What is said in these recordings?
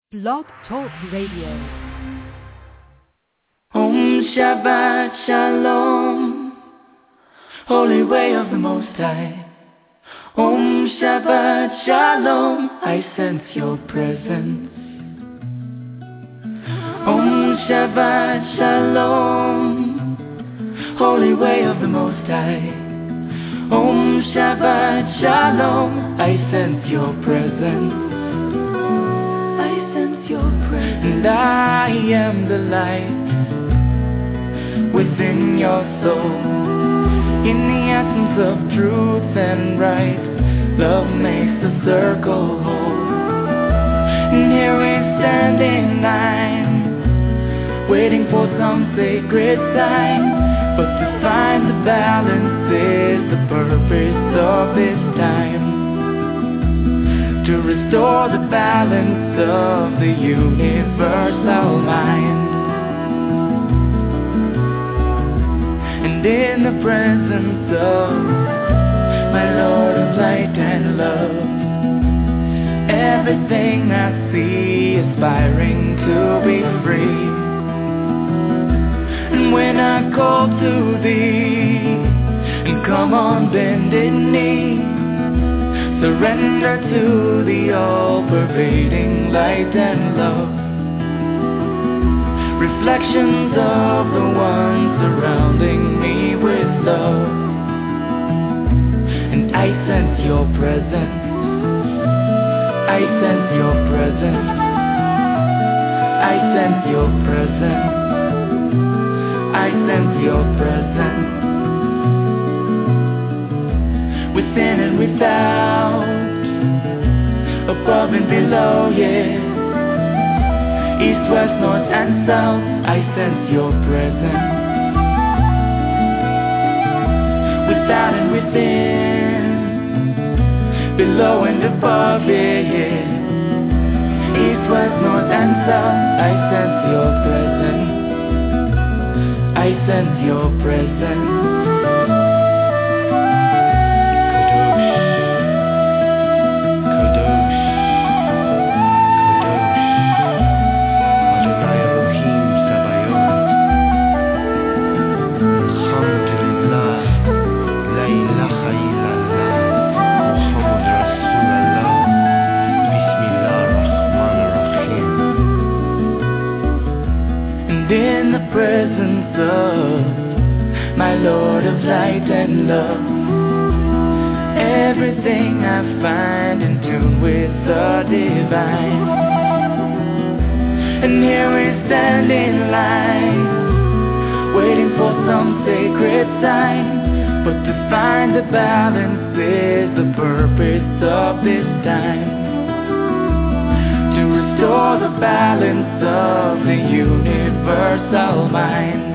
Blog Talk Radio. Om Shabbat Shalom, Holy Way of the Most High. Om Shabbat Shalom, I sense your presence. Om Shabbat Shalom, Holy Way of the Most High. Om Shabbat Shalom, I sense your presence. And I am the light within your soul. In the essence of truth and right, love makes the circle whole. And here we stand in line, waiting for some sacred sign. But to find the balance is the purpose of this time. To restore the balance of the universal mind. And in the presence of my Lord of light and love, everything I see aspiring to be free. And when I call to thee, and come on bended knee, surrender to the all-pervading light and love. Reflections of the one surrounding me with love. And I sense your presence. I sense your presence. I sense your presence. I sense your presence. Within and without, above and below, yes. East, west, north and south, I sense your presence. Without and within, below and above, yeah. East, west, north and south, I sense your presence. I sense your presence. In the presence of my Lord of light and love, everything I find in tune with the divine. And here we stand in line, waiting for some sacred sign. But to find the balance is the purpose of this time. To restore the balance of the universal mind.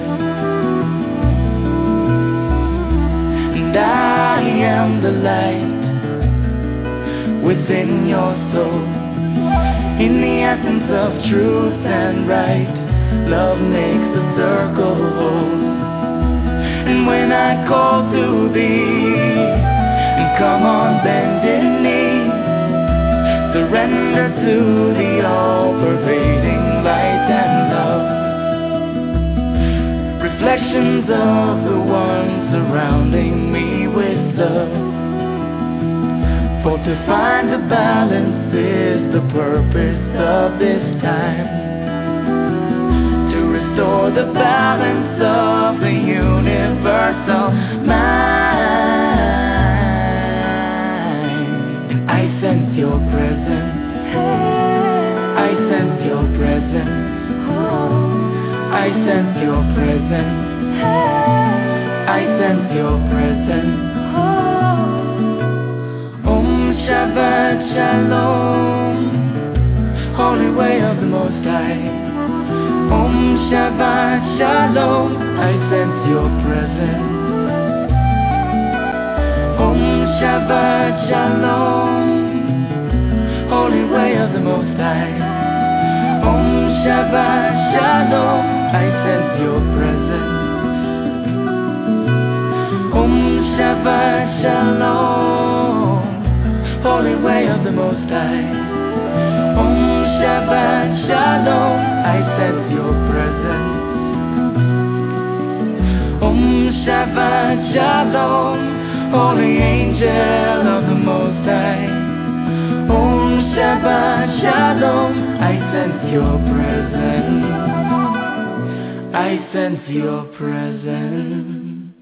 And I am the light within your soul. In the essence of truth and right, love makes the circle whole. And when I call to thee, and come on bended knee, surrender to the all-pervading light and love. Reflections of the one surrounding me with love. For to find the balance is the purpose of this time. To restore the balance of the universal mind. And I sense your presence. I sense your presence. I sense your presence. I sense your presence. Om Shabbat Shalom, Holy Way of the Most High. Om Shabbat Shalom, I sense your presence. Om Shabbat Shalom, Holy Way of the Most High. Om Shabbat Shalom, I sense your presence. Om Shabbat Shalom, Holy Way of the Most High. Om Shabbat Shalom, I sense your presence. Shabbat Shalom, holy angel of the Most High. Shabbat Shalom, I sense your presence. I sense your presence.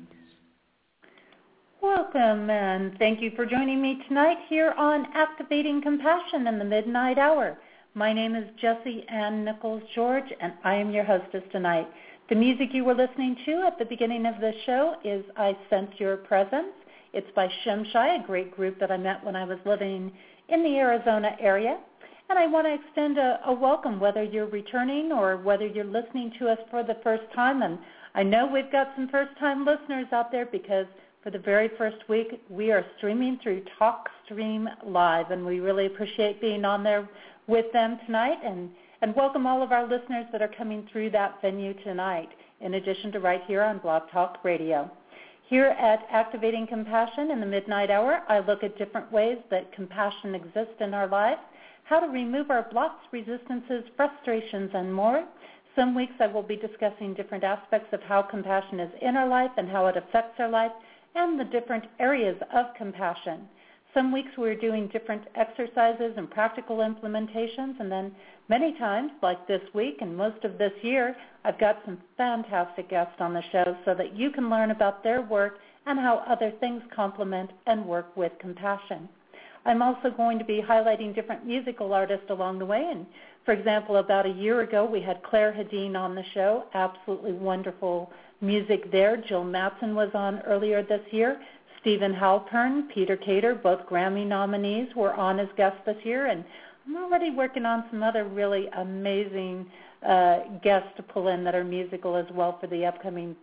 Welcome, and thank you for joining me tonight here on Activating Compassion in the Midnight Hour. My name is Jessie Ann Nichols-George, and I am your hostess tonight. The music you were listening to at the beginning of the show is I Sense Your Presence. It's by Shemshai, a great group that I met when I was living in the Arizona area. And I want to extend a welcome, whether you're returning or whether you're listening to us for the first time. And I know we've got some first-time listeners out there because for the very first week, we are streaming through TalkStream Live, and we really appreciate being on there with them tonight. And welcome all of our listeners that are coming through that venue tonight, in addition to right here on Blog Talk Radio. Here at Activating Compassion in the Midnight Hour, I look at different ways that compassion exists in our lives, how to remove our blocks, resistances, frustrations, and more. Some weeks I will be discussing different aspects of how compassion is in our life and how it affects our life and the different areas of compassion. Some weeks we're doing different exercises and practical implementations, and then many times, like this week and most of this year, I've got some fantastic guests on the show so that you can learn about their work and how other things complement and work with compassion. I'm also going to be highlighting different musical artists along the way, and for example, about a year ago we had Claire Hedin on the show, absolutely wonderful music there. Jill Mattson was on earlier this year. Stephen Halpern, Peter Cater, both Grammy nominees, were on as guests this year, and I'm already working on some other really amazing guests to pull in that are musical as well for the upcoming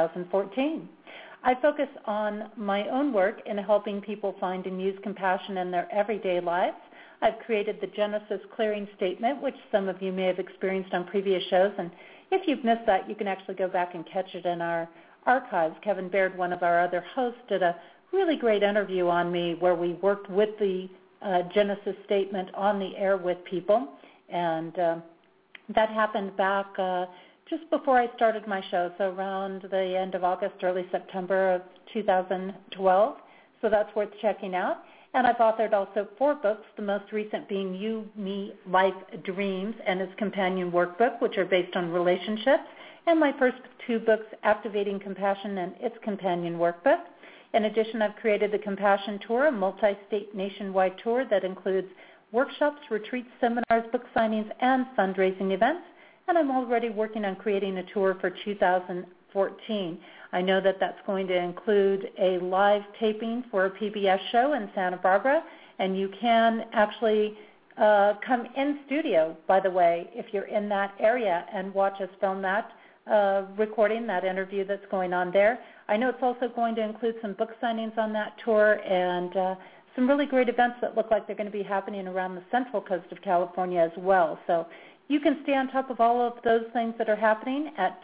2014. I focus on my own work in helping people find and use compassion in their everyday lives. I've created the Genesis Clearing Statement, which some of you may have experienced on previous shows, and if you've missed that, you can actually go back and catch it in our archives. Kevin Baird, one of our other hosts, did a really great interview on me where we worked with the Genesis Statement on the air with people, and that happened back just before I started my show, so around the end of August, early September of 2012, so that's worth checking out. And I've authored also 4 books, the most recent being You, Me, Life, Dreams, and its companion workbook, which are based on relationships, and my first 2 books, Activating Compassion and its companion workbook. In addition, I've created the Compassion Tour, a multi-state nationwide tour that includes workshops, retreats, seminars, book signings, and fundraising events. And I'm already working on creating a tour for 2014. I know that that's going to include a live taping for a PBS show in Santa Barbara, and you can actually come in studio, by the way, if you're in that area, and watch us film that recording, that interview that's going on there. I know it's also going to include some book signings on that tour and some really great events that look like they're going to be happening around the central coast of California as well. So you can stay on top of all of those things that are happening at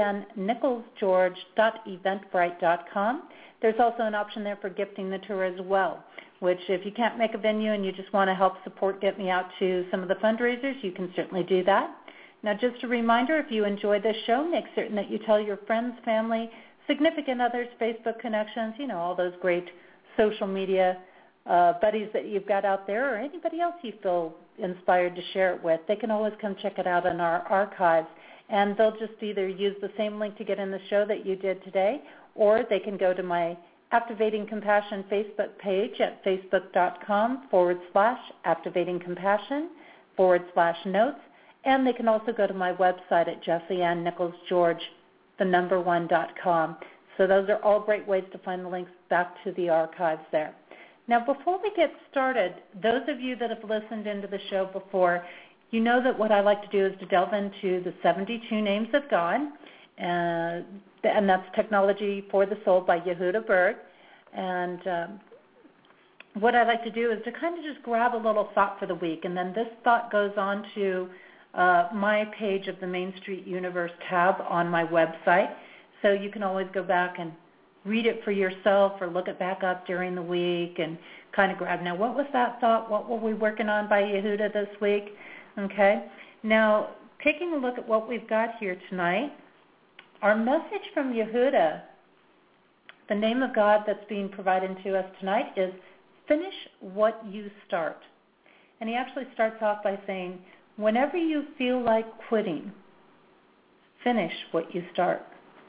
jessieannnicholsgeorge.eventbrite.com. There's also an option there for gifting the tour as well, which if you can't make a venue and you just want to help support Get Me Out to some of the fundraisers, you can certainly do that. Now, just a reminder, if you enjoy this show, make certain that you tell your friends, family, significant others, Facebook connections, all those great social media buddies that you've got out there, or anybody else you feel inspired to share it with. They can always come check it out in our archives, and they'll just either use the same link to get in the show that you did today, or they can go to my Activating Compassion Facebook page at facebook.com/activatingcompassion/notes, and they can also go to my website at jessieannnicholsgeorge1.com. So those are all great ways to find the links back to the archives there. Now, before we get started, those of you that have listened into the show before, you know that what I like to do is to delve into the 72 Names of God, and that's Technology for the Soul by Yehuda Berg. And what I like to do is to kind of just grab a little thought for the week, and then this thought goes on to my page of the Main Street Universe tab on my website. So you can always go back and read it for yourself or look it back up during the week and kind of grab, now what was that thought? What were we working on by Yehuda this week? Okay? Now, taking a look at what we've got here tonight, our message from Yehuda, the name of God that's being provided to us tonight, is finish what you start. And he actually starts off by saying, whenever you feel like quitting, finish what you start.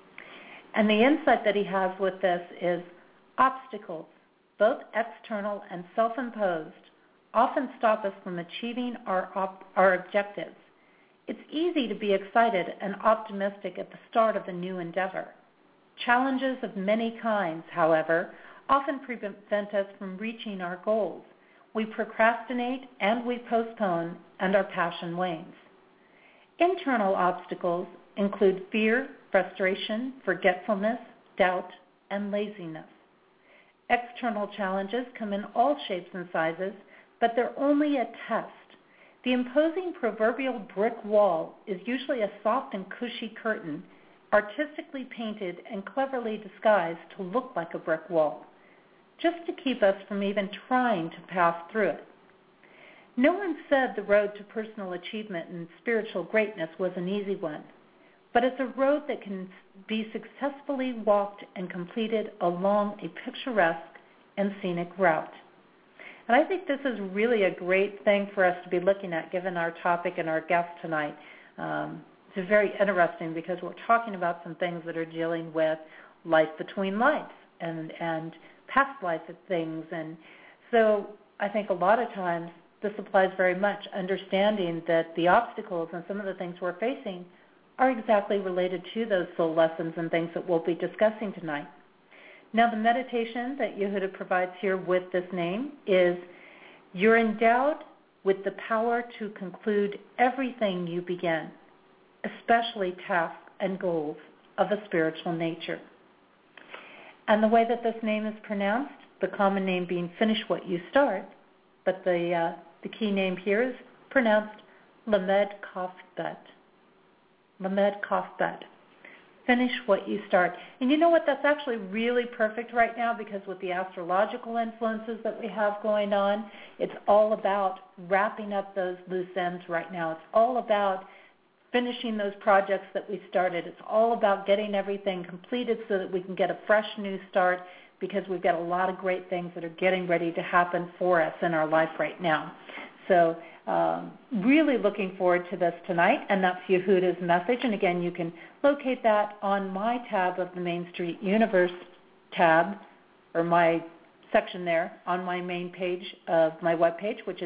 And the insight that he has with this is obstacles, both external and self-imposed, often stop us from achieving our objectives. It's easy to be excited and optimistic at the start of a new endeavor. Challenges of many kinds, however, often prevent us from reaching our goals. We procrastinate and we postpone, and our passion wanes. Internal obstacles include fear, frustration, forgetfulness, doubt, and laziness. External challenges come in all shapes and sizes, but they're only a test. The imposing proverbial brick wall is usually a soft and cushy curtain, artistically painted and cleverly disguised to look like a brick wall, just to keep us from even trying to pass through it. No one said the road to personal achievement and spiritual greatness was an easy one, but it's a road that can be successfully walked and completed along a picturesque and scenic route. And I think this is really a great thing for us to be looking at, given our topic and our guest tonight. It's very interesting because we're talking about some things that are dealing with life between lives and past life things. And so I think a lot of times this applies very much, understanding that the obstacles and some of the things we're facing are exactly related to those soul lessons and things that we'll be discussing tonight. Now, the meditation that Yehuda provides here with this name is, you're endowed with the power to conclude everything you begin, especially tasks and goals of a spiritual nature. And the way that this name is pronounced, the common name being finish what you start, but the key name here is pronounced Lamed Kaf Bet. Lamed Kaf Bet. Finish what you start. And you know what? That's actually really perfect right now, because with the astrological influences that we have going on, it's all about wrapping up those loose ends right now. It's all about finishing those projects that we started. It's all about getting everything completed so that we can get a fresh new start, because we've got a lot of great things that are getting ready to happen for us in our life right now. So really looking forward to this tonight, and that's Yehuda's message. And again, you can locate that on my tab of the Main Street Universe tab, or my section there on my main page of my webpage, which is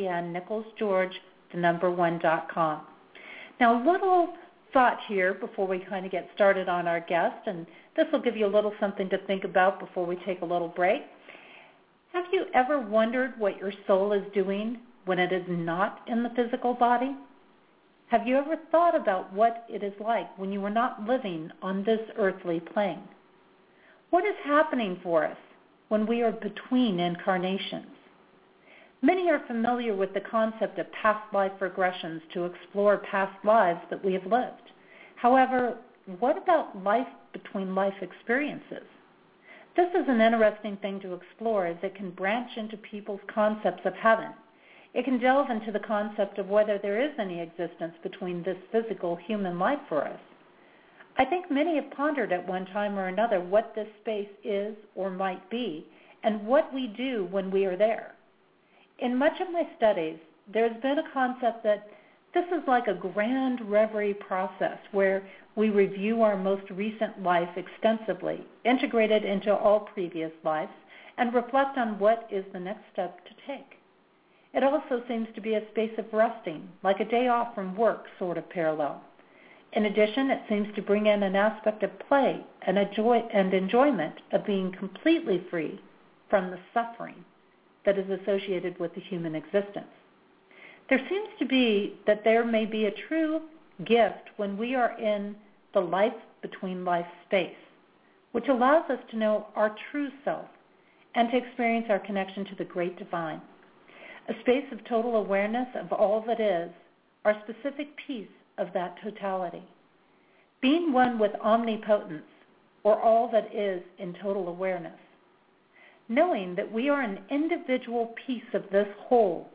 JessieAnnNicholsGeorge1.com. Now, a little thought here before we kind of get started on our guest, and this will give you a little something to think about before we take a little break. Have you ever wondered what your soul is doing when it is not in the physical body? Have you ever thought about what it is like when you are not living on this earthly plane? What is happening for us when we are between incarnations? Many are familiar with the concept of past life regressions to explore past lives that we have lived. However, what about life between life experiences? This is an interesting thing to explore, as it can branch into people's concepts of heaven. It can delve into the concept of whether there is any existence between this physical human life for us. I think many have pondered at one time or another what this space is or might be, and what we do when we are there. In much of my studies, there's been a concept that this is like a grand reverie process where we review our most recent life extensively, integrate it into all previous lives, and reflect on what is the next step to take. It also seems to be a space of resting, like a day off from work sort of parallel. In addition, it seems to bring in an aspect of play and enjoyment of being completely free from the suffering that is associated with the human existence. There seems to be that there may be a true gift when we are in the life between life space, which allows us to know our true self and to experience our connection to the great divine. A space of total awareness of all that is, our specific piece of that totality. Being one with omnipotence, or all that is in total awareness. Knowing that we are an individual piece of this whole,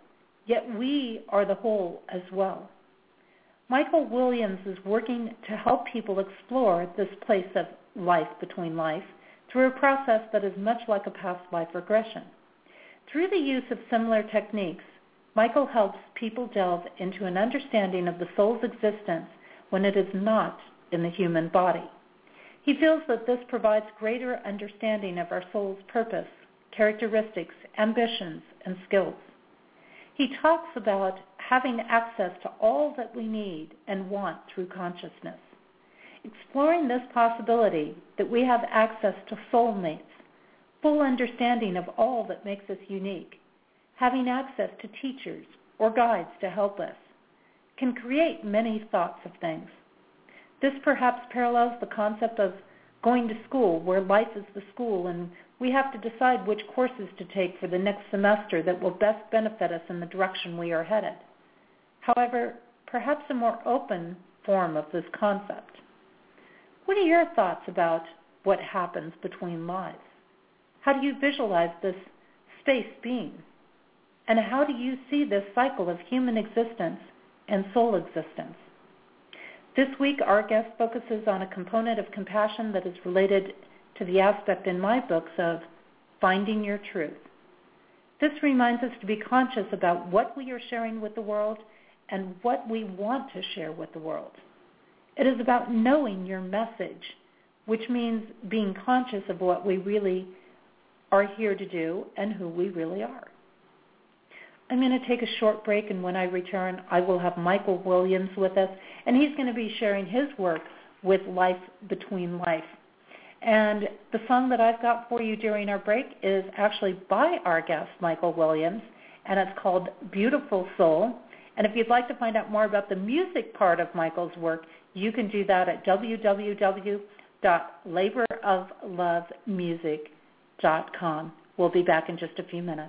yet we are the whole as well. Michael Williams is working to help people explore this place of life between life through a process that is much like a past life regression. Through the use of similar techniques, Michael helps people delve into an understanding of the soul's existence when it is not in the human body. He feels that this provides greater understanding of our soul's purpose, characteristics, ambitions, and skills. He talks about having access to all that we need and want through consciousness. Exploring this possibility that we have access to soulmates, full understanding of all that makes us unique, having access to teachers or guides to help us, can create many thoughts of things. This perhaps parallels the concept of going to school, where life is the school and we have to decide which courses to take for the next semester that will best benefit us in the direction we are headed. However, perhaps a more open form of this concept. What are your thoughts about what happens between lives? How do you visualize this space being? And how do you see this cycle of human existence and soul existence? This week, our guest focuses on a component of compassion that is related to the aspect in my books of finding your truth. This reminds us to be conscious about what we are sharing with the world and what we want to share with the world. It is about knowing your message, which means being conscious of what we really are here to do and who we really are. I'm going to take a short break, and when I return, I will have Michael Williams with us, and he's going to be sharing his work with Life Between Life. And the song that I've got for you during our break is actually by our guest, Michael Williams, and it's called Beautiful Soul. And if you'd like to find out more about the music part of Michael's work, you can do that at www.laboroflovemusic.com. We'll be back in just a few minutes.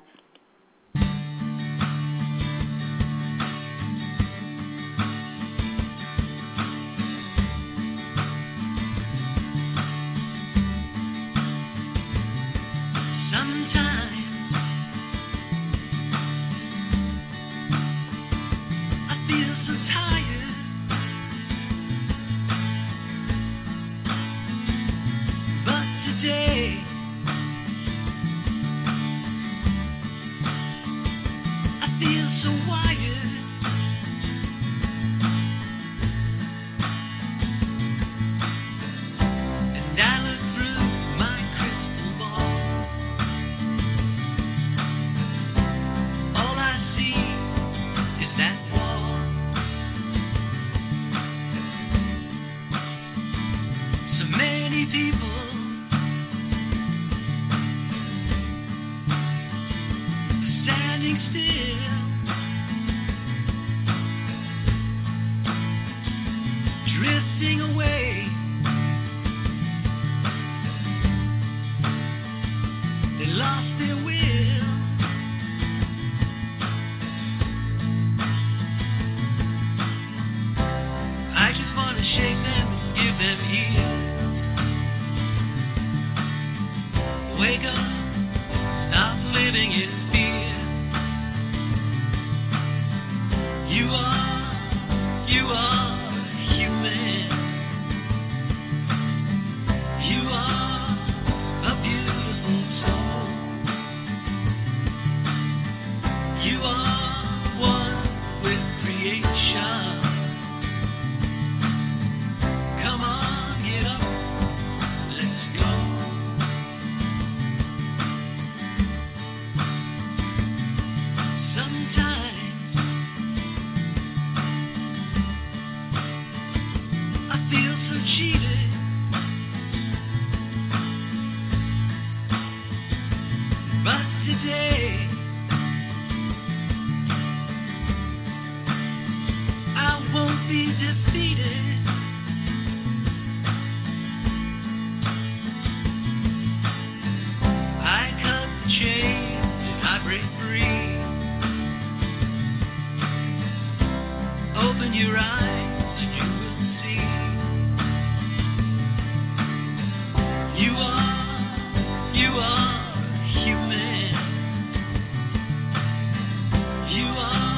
You are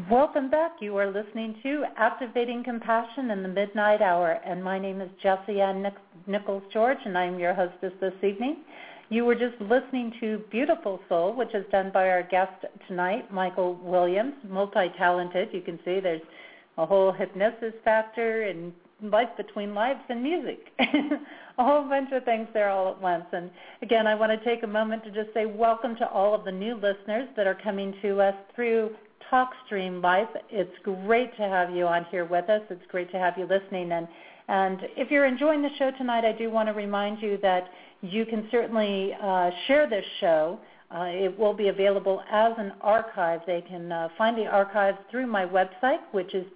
Welcome back. You are listening to Activating Compassion in the Midnight Hour, and my name is Jessie Ann Nichols George, and I'm your hostess this evening. You were just listening to Beautiful Soul, which is done by our guest tonight, Michael Williams, multi-talented. You can see there's a whole hypnosis factor and life between lives and music. A whole bunch of things there all at once. And again, I want to take a moment to just say welcome to all of the new listeners that are coming to us through TalkStream Live. It's great to have you on here with us. It's great to have you listening. And if you're enjoying the show tonight, I do want to remind you that you can certainly share this show. It will be available as an archive. They can find the archives through my website, which is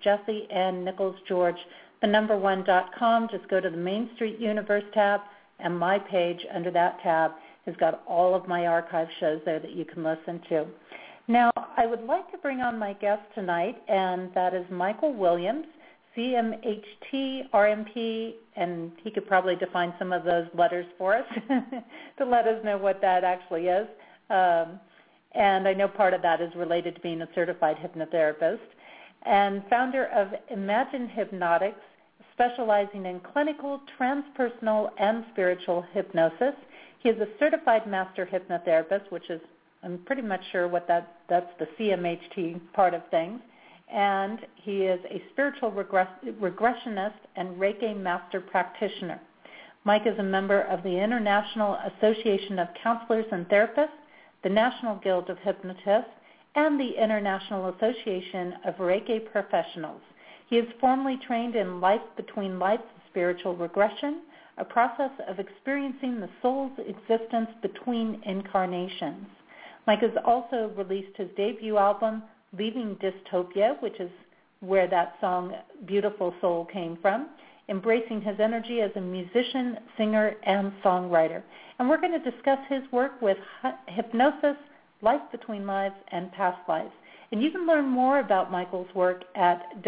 JessieAnnNicholsGeorge1.com. Just go to the Main Street Universe tab, and my page under that tab has got all of my archive shows there that you can listen to. Now, I would like to bring on my guest tonight, and that is Michael Williams, CMHT, RMP, and he could probably define some of those letters for us to let us know what that actually is. And I know part of that is related to being a certified hypnotherapist, and founder of Imagine Hypnotics, specializing in clinical, transpersonal, and spiritual hypnosis. He is a certified master hypnotherapist, which is, I'm pretty much sure what that's the CMHT part of things. And he is a spiritual regressionist and Reiki master practitioner. Mike is a member of the International Association of Counselors and Therapists, the National Guild of Hypnotists, and the International Association of Reiki Professionals. He is formally trained in Life Between Lives spiritual regression, a process of experiencing the soul's existence between incarnations. Mike has also released his debut album, Leaving Dystopia, which is where that song Beautiful Soul came from, embracing his energy as a musician, singer, and songwriter. And we're going to discuss his work with hypnosis, life between lives, and past lives. And you can learn more about Michael's work at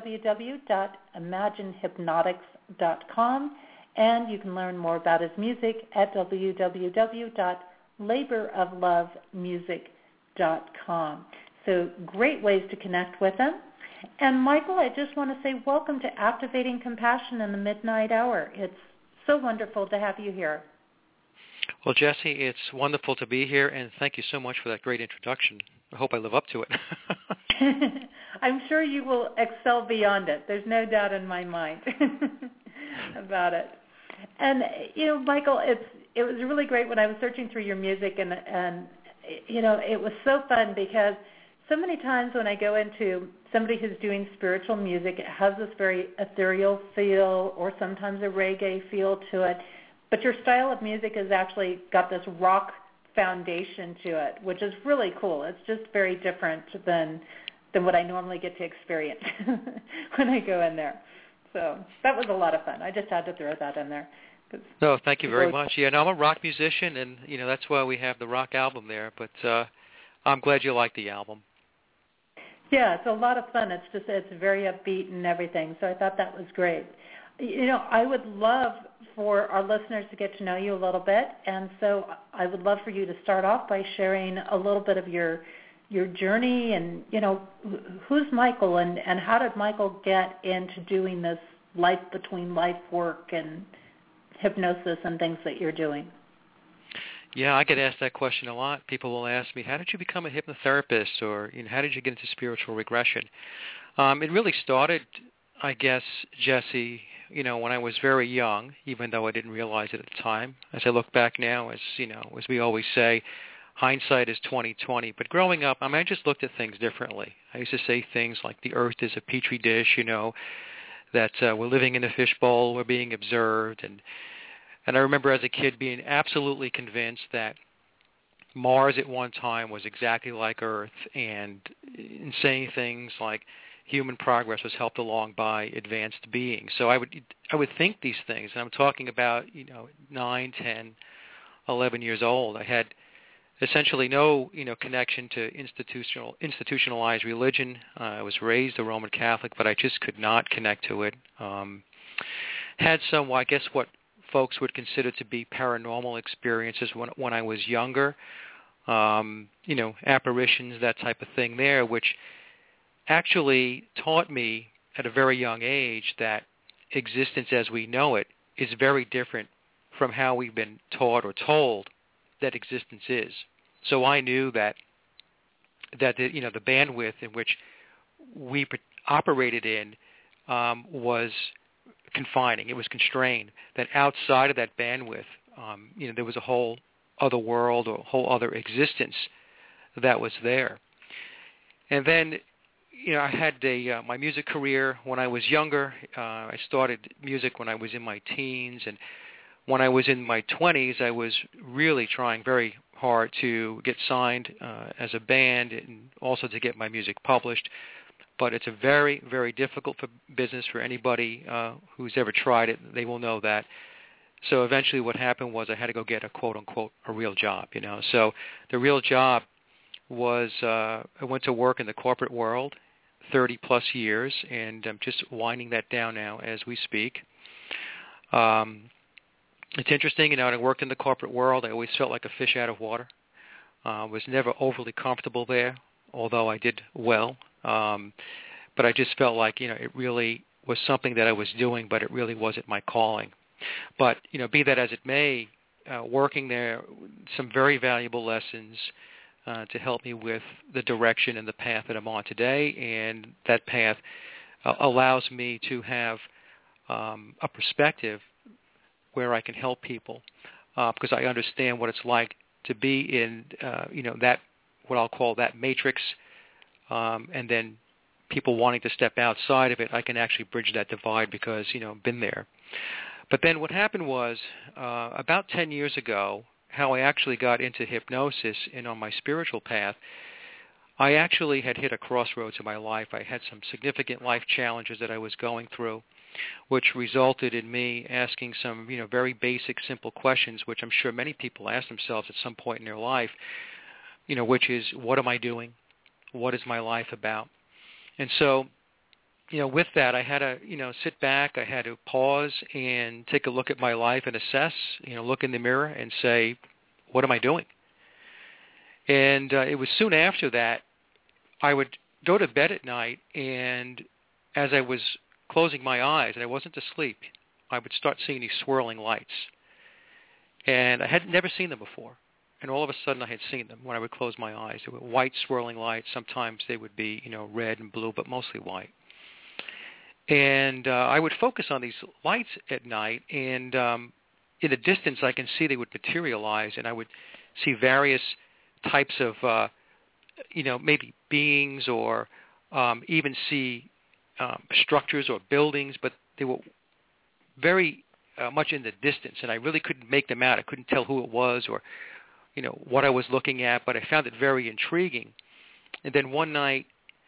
www.imaginehypnotics.com, and you can learn more about his music at www.laboroflovemusic.com. So great ways to connect with him. And Michael, I just want to say welcome to Activating Compassion in the Midnight Hour. It's so wonderful to have you here. Well, Jessie, it's wonderful to be here, and thank you so much for that great introduction. I hope I live up to it. I'm sure you will excel beyond it. There's no doubt in my mind about it. And, you know, Michael, it was really great when I was searching through your music, and you know, it was so fun because so many times when I go into somebody who's doing spiritual music, it has this very ethereal feel or sometimes a reggae feel to it. But your style of music has actually got this rock foundation to it, which is really cool. It's just very different than what I normally get to experience when I go in there. So that was a lot of fun. I just had to throw that in there. No, thank you very much. Yeah, no, I'm a rock musician, and you know that's why we have the rock album there. But I'm glad you like the album. Yeah, it's a lot of fun. It's very upbeat and everything. So I thought that was great. You know, I would love for our listeners to get to know you a little bit, and so I would love for you to start off by sharing a little bit of your journey and, you know, who's Michael and how did Michael get into doing this life between life work and hypnosis and things that you're doing? Yeah, I get asked that question a lot. People will ask me, how did you become a hypnotherapist, or you know, how did you get into spiritual regression? It really started, I guess, Jessie, you know, when I was very young, even though I didn't realize it at the time. As I look back now, as you know, as we always say, hindsight is 20/20. But growing up, I mean, I just looked at things differently. I used to say things like the earth is a petri dish, you know, that we're living in a fishbowl, we're being observed, and I remember as a kid being absolutely convinced that Mars at one time was exactly like Earth, and in saying things like human progress was helped along by advanced beings. So I would think these things, and I'm talking about, you know, 9, 10, 11 years old. I had essentially no, you know, connection to institutionalized religion. I was raised a Roman Catholic, but I just could not connect to it. Had some, well, I guess what folks would consider to be paranormal experiences when I was younger, you know, apparitions, that type of thing there, which actually taught me at a very young age that existence as we know it is very different from how we've been taught or told that existence is. So I knew that the bandwidth in which we operated in was confining. It was constrained. That outside of that bandwidth, there was a whole other world or a whole other existence that was there. And then, I had my music career when I was younger. I started music when I was in my teens, and when I was in my 20s, I was really trying very hard to get signed as a band and also to get my music published. But it's a very, very difficult business for anybody who's ever tried it. They will know that. So eventually what happened was I had to go get a quote-unquote a real job, So the real job was I went to work in the corporate world, 30-plus years, and I'm just winding that down now as we speak. It's interesting, when I worked in the corporate world, I always felt like a fish out of water. Was never overly comfortable there, although I did well. But I just felt like, it really was something that I was doing, but it really wasn't my calling. But, be that as it may, working there, some very valuable lessons to help me with the direction and the path that I'm on today. And that path allows me to have a perspective where I can help people because I understand what it's like to be in, that, what I'll call that matrix, and then people wanting to step outside of it. I can actually bridge that divide because, I've been there. But then what happened was about 10 years ago, how I actually got into hypnosis and on my spiritual path, I actually had hit a crossroads in my life. I had some significant life challenges that I was going through, which resulted in me asking some, very basic, simple questions, which I'm sure many people ask themselves at some point in their life, which is, what am I doing? What is my life about? And so, with that, I had to, sit back. I had to pause and take a look at my life and assess, look in the mirror and say, what am I doing? And it was soon after that I would go to bed at night, and as I was closing my eyes, and I wasn't asleep, I would start seeing these swirling lights. And I had never seen them before. And all of a sudden I had seen them when I would close my eyes. They were white swirling lights. Sometimes they would be, red and blue, but mostly white. And I would focus on these lights at night, and in the distance I can see they would materialize, and I would see various types of, maybe beings or even see structures or buildings, but they were very much in the distance, and I really couldn't make them out. I couldn't tell who it was or, what I was looking at, but I found it very intriguing. And then one night,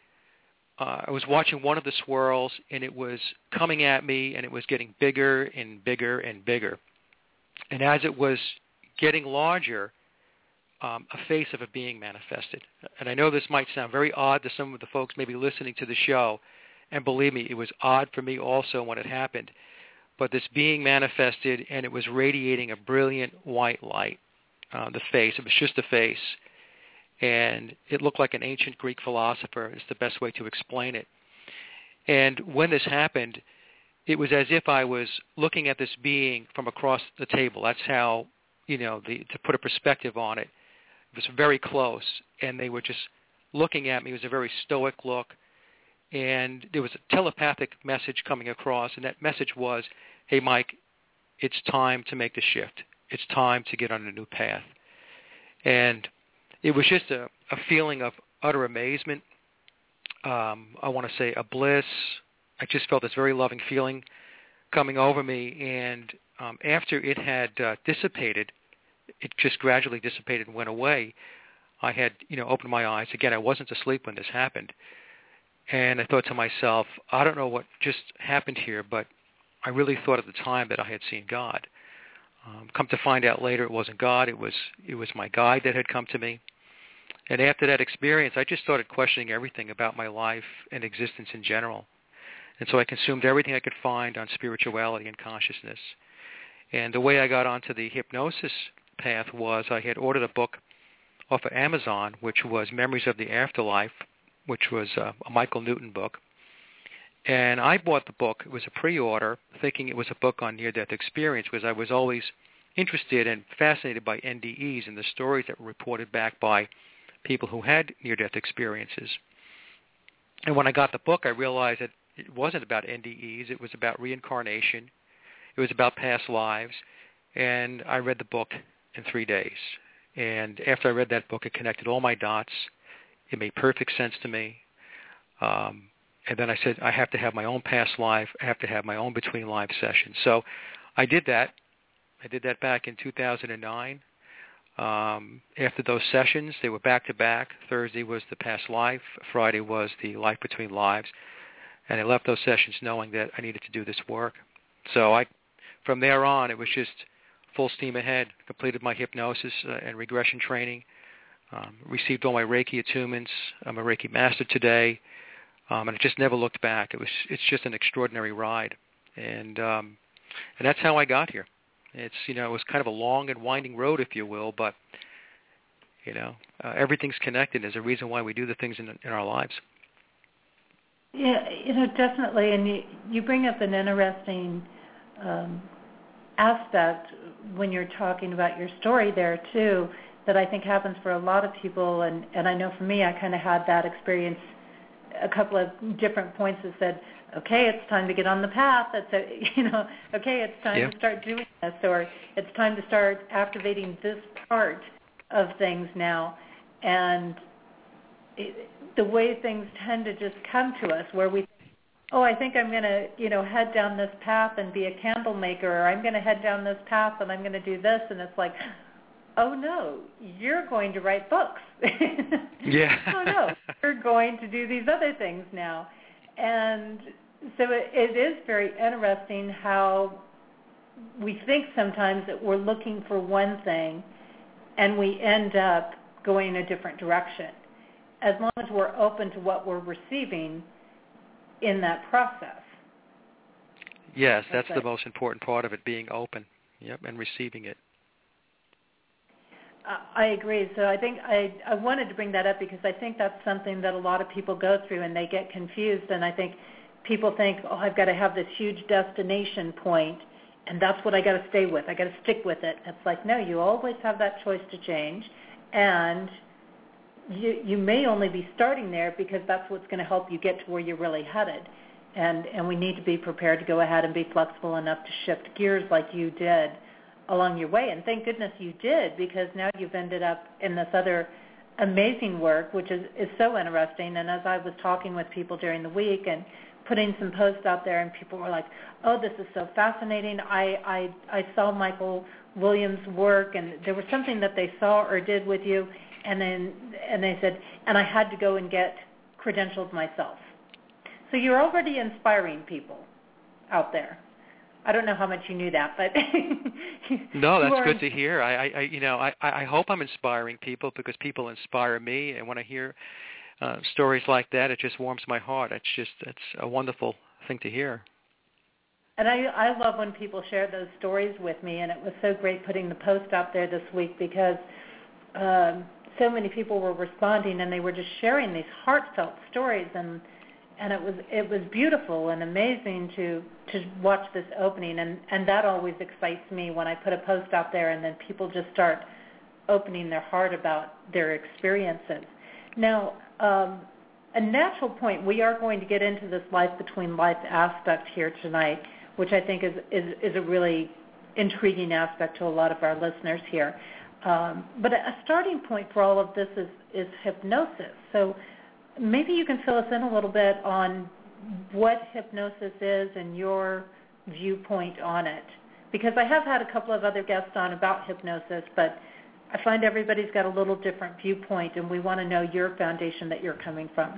I was watching one of the swirls, and it was coming at me, and it was getting bigger and bigger and bigger. And as it was getting larger, a face of a being manifested. And I know this might sound very odd to some of the folks maybe listening to the show, and believe me, it was odd for me also when it happened. But this being manifested, and it was radiating a brilliant white light. The face, it was just a face. And it looked like an ancient Greek philosopher is the best way to explain it. And when this happened, it was as if I was looking at this being from across the table. That's how, to put a perspective on it. It was very close, and they were just looking at me. It was a very stoic look. And there was a telepathic message coming across, and that message was, hey, Mike, it's time to make the shift. It's time to get on a new path. And it was just a feeling of utter amazement. I want to say a bliss. I just felt this very loving feeling coming over me. And after it had dissipated, it just gradually dissipated and went away. I had, opened my eyes. Again, I wasn't asleep when this happened. And I thought to myself, I don't know what just happened here, but I really thought at the time that I had seen God. Come to find out later, it wasn't God. It was my guide that had come to me. And after that experience, I just started questioning everything about my life and existence in general. And so I consumed everything I could find on spirituality and consciousness. And the way I got onto the hypnosis path was I had ordered a book off of Amazon, which was Memories of the Afterlife. which was a Michael Newton book. And I bought the book. It was a pre-order, thinking it was a book on near-death experience, because I was always interested and fascinated by NDEs and the stories that were reported back by people who had near-death experiences. And when I got the book, I realized that it wasn't about NDEs. It was about reincarnation. It was about past lives. And I read the book in 3 days. And after I read that book, it connected all my dots. It made perfect sense to me. And then I said, I have to have my own past life. I have to have my own between live sessions. So I did that. I did that back in 2009. After those sessions, they were back-to-back. Thursday was the past life. Friday was the life between lives. And I left those sessions knowing that I needed to do this work. So from there on, it was just full steam ahead. Completed my hypnosis and regression training. Received all my Reiki attunements. I'm a Reiki master today. And I just never looked back. It's just an extraordinary ride. And that's how I got here. It was kind of a long and winding road, if you will, but, everything's connected. There's a reason why we do the things in our lives. Yeah, definitely. And you bring up an interesting aspect when you're talking about your story there, too, that I think happens for a lot of people. And I know for me, I kind of had that experience a couple of different points that said, okay, it's time to get on the path. Okay, it's time to start doing this, or it's time to start activating this part of things now. And the way things tend to just come to us, where we, I think I'm going to, head down this path and be a candle maker, or I'm going to head down this path and I'm going to do this, and it's like, oh no, you're going to write books. Yeah. Oh no, you're going to do these other things now. And so it is very interesting how we think sometimes that we're looking for one thing and we end up going a different direction, as long as we're open to what we're receiving in that process. Yes, that's the most important part of it, being open, and receiving it. I agree. So I think I wanted to bring that up because I think that's something that a lot of people go through and they get confused. And I think people think, I've got to have this huge destination point, and that's what I got to stay with. I got to stick with it. It's like, no, you always have that choice to change, and you may only be starting there because that's what's going to help you get to where you're really headed. And we need to be prepared to go ahead and be flexible enough to shift gears like you did along your way. And thank goodness you did, because now you've ended up in this other amazing work, which is so interesting. And as I was talking with people during the week and putting some posts out there, and people were like, oh, this is so fascinating. I saw Michael Williams' work, and there was something that they saw or did with you, and they said, and I had to go and get credentials myself. So you're already inspiring people out there. I don't know how much you knew that, but no, that's good to hear. I hope I'm inspiring people, because people inspire me, and when I hear stories like that, it just warms my heart. It's a wonderful thing to hear. And I love when people share those stories with me, and it was so great putting the post out there this week, because so many people were responding, and they were just sharing these heartfelt stories, and it was beautiful and amazing to watch this opening, and that always excites me when I put a post out there and then people just start opening their heart about their experiences. Now, a natural point, we are going to get into this life between life aspect here tonight, which I think is a really intriguing aspect to a lot of our listeners here. But a starting point for all of this is hypnosis. So maybe you can fill us in a little bit on what hypnosis is and your viewpoint on it. Because I have had a couple of other guests on about hypnosis, but I find everybody's got a little different viewpoint, and we want to know your foundation that you're coming from.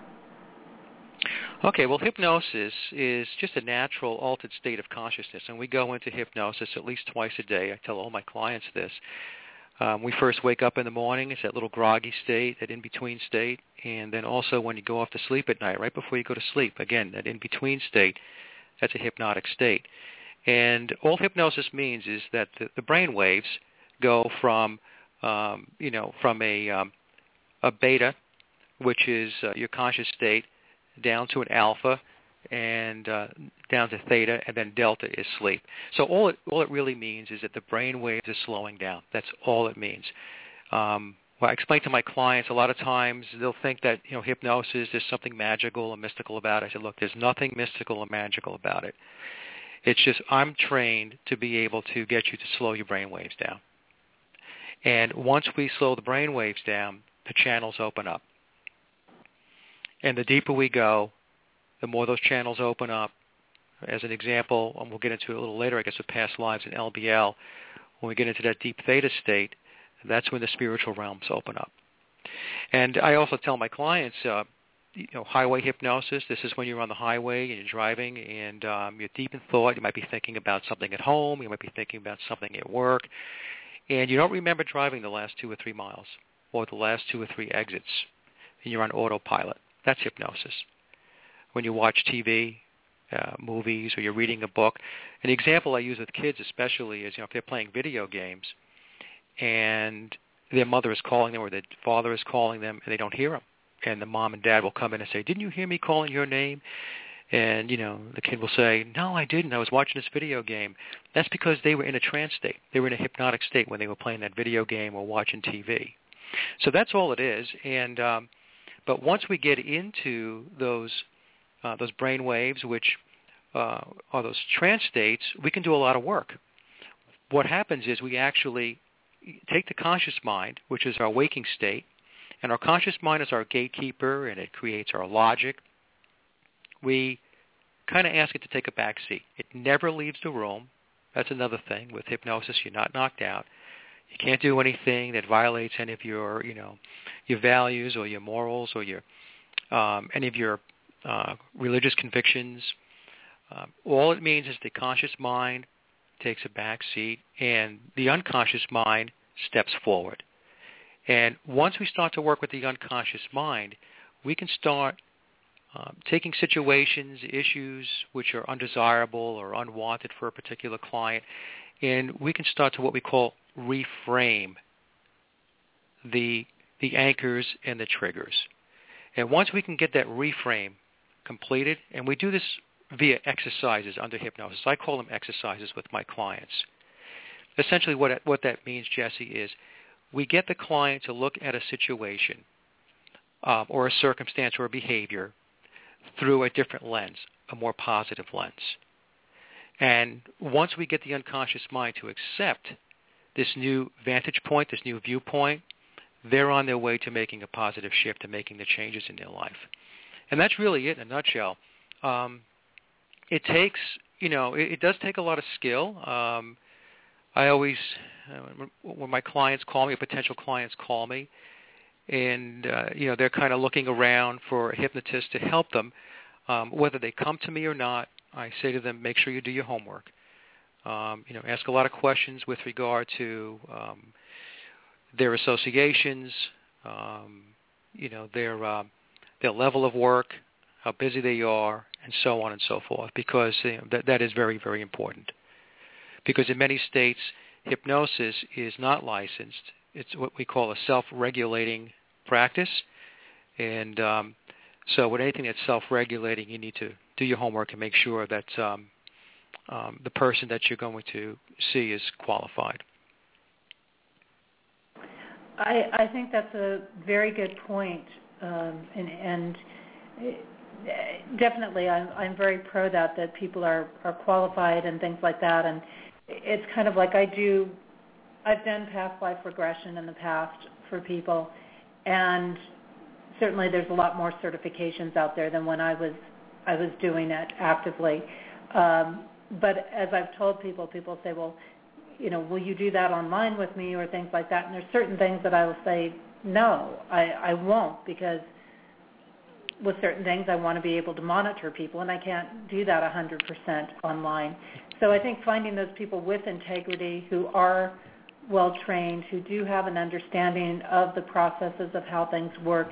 Okay, well, hypnosis is just a natural altered state of consciousness, and we go into hypnosis at least twice a day. I tell all my clients this. We first wake up in the morning, it's that little groggy state, that in-between state, and then also when you go off to sleep at night, right before you go to sleep, again, that in-between state, that's a hypnotic state. And all hypnosis means is that the brain waves go from, from a beta which is your conscious state, down to an alpha, and down to theta, and then delta is sleep. So all it really means is that the brain waves is slowing down. That's all it means. Well, I explain to my clients a lot of times they'll think that hypnosis, there's something magical or mystical about it. I say, look, there's nothing mystical or magical about it. It's just I'm trained to be able to get you to slow your brain waves down. And once we slow the brain waves down, the channels open up. And the deeper we go, the more those channels open up. As an example, and we'll get into it a little later, I guess, with past lives and LBL, when we get into that deep theta state, that's when the spiritual realms open up. And I also tell my clients, highway hypnosis, this is when you're on the highway and you're driving and you're deep in thought. You might be thinking about something at home. You might be thinking about something at work. And you don't remember driving the last 2 or 3 miles or the last 2 or 3 exits. And you're on autopilot. That's hypnosis. When you watch TV, movies, or you're reading a book. An example I use with kids especially is, if they're playing video games and their mother is calling them or their father is calling them and they don't hear them. And the mom and dad will come in and say, didn't you hear me calling your name? And, the kid will say, no, I didn't. I was watching this video game. That's because they were in a trance state. They were in a hypnotic state when they were playing that video game or watching TV. So that's all it is. And but once we get into those brain waves, which are those trance states, we can do a lot of work. What happens is we actually take the conscious mind, which is our waking state, and our conscious mind is our gatekeeper, and it creates our logic. We kind of ask it to take a back seat. It never leaves the room. That's another thing. With hypnosis, you're not knocked out. You can't do anything that violates any of your, your values or your morals or your any of your religious convictions. All it means is the conscious mind takes a back seat and the unconscious mind steps forward. And once we start to work with the unconscious mind, we can start taking situations, issues which are undesirable or unwanted for a particular client, and we can start to what we call reframe the anchors and the triggers. And once we can get that reframe completed, and we do this via exercises under hypnosis. I call them exercises with my clients. Essentially what that means, Jesse, is we get the client to look at a situation or a circumstance or a behavior through a different lens, a more positive lens. And once we get the unconscious mind to accept this new vantage point, this new viewpoint, they're on their way to making a positive shift and making the changes in their life. And that's really it in a nutshell. It takes, it does take a lot of skill. I always, when my clients call me, or potential clients call me, and, they're kind of looking around for a hypnotist to help them, whether they come to me or not, I say to them, make sure you do your homework. Ask a lot of questions with regard to their associations, their level of work, how busy they are, and so on and so forth, because that is very, very important. Because in many states, hypnosis is not licensed. It's what we call a self-regulating practice. And so with anything that's self-regulating, you need to do your homework and make sure that the person that you're going to see is qualified. I think that's a very good point, and definitely I'm very pro that people are qualified and things like that. And it's kind of like I've done past life regression in the past for people, and certainly there's a lot more certifications out there than when I was doing it actively. But as I've told people say, well, will you do that online with me or things like that? And there's certain things that I will say, no, I won't, because with certain things I want to be able to monitor people, and I can't do that 100% online. So I think finding those people with integrity who are well-trained, who do have an understanding of the processes of how things work,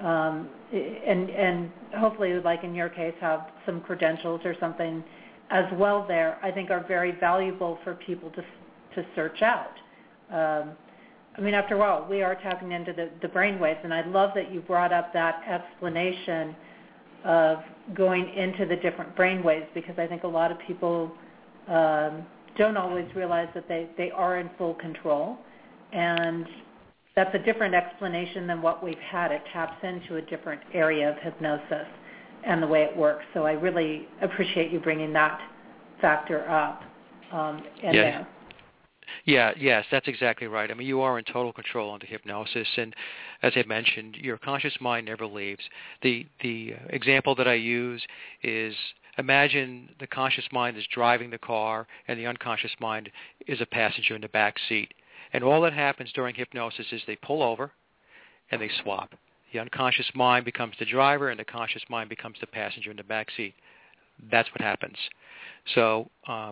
and hopefully, like in your case, have some credentials or something as well there, I think are very valuable for people to search out. I mean, after all, we are tapping into the brain waves, and I love that you brought up that explanation of going into the different brain waves, because I think a lot of people don't always realize that they are in full control, and that's a different explanation than what we've had. It taps into a different area of hypnosis and the way it works. So I really appreciate you bringing that factor up in there. Yeah, yes, that's exactly right. I mean, you are in total control under hypnosis, and as I mentioned, your conscious mind never leaves. The example that I use is, imagine the conscious mind is driving the car, and the unconscious mind is a passenger in the back seat. And all that happens during hypnosis is they pull over, and they swap. The unconscious mind becomes the driver, and the conscious mind becomes the passenger in the back seat. That's what happens. So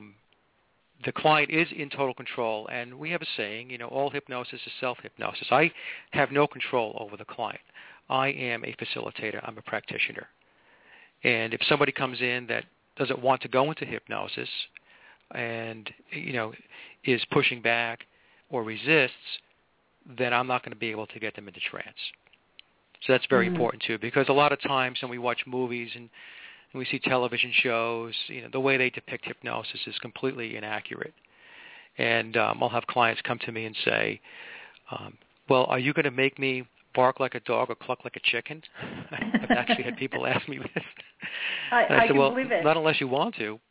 the client is in total control, and we have a saying, all hypnosis is self-hypnosis. I have no control over the client. I am a facilitator. I'm a practitioner. And if somebody comes in that doesn't want to go into hypnosis and, is pushing back or resists, then I'm not going to be able to get them into trance. So that's very important, too, because a lot of times when we watch movies and we see television shows, the way they depict hypnosis is completely inaccurate. And I'll have clients come to me and say, well, are you going to make me bark like a dog or cluck like a chicken? I've actually had people ask me this. I said, can well, believe it. Not unless you want to.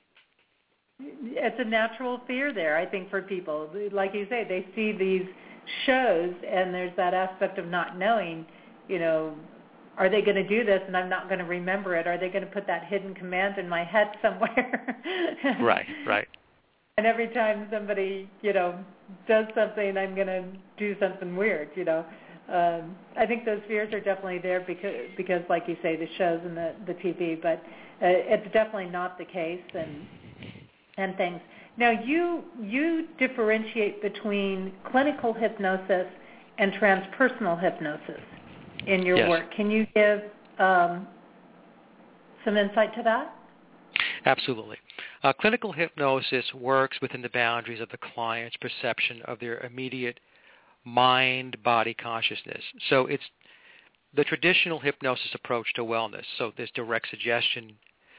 It's a natural fear there, I think, for people. Like you say, they see these shows, and there's that aspect of not knowing, are they going to do this and I'm not going to remember it? Are they going to put that hidden command in my head somewhere? Right. And every time somebody, does something, I'm going to do something weird, I think those fears are definitely there because like you say, the shows and the TV, but it's definitely not the case and things. Now, you differentiate between clinical hypnosis and transpersonal hypnosis in your work. Can you give some insight to that? Absolutely. Clinical hypnosis works within the boundaries of the client's perception of their immediate mind-body consciousness. So it's the traditional hypnosis approach to wellness. So there's direct suggestion.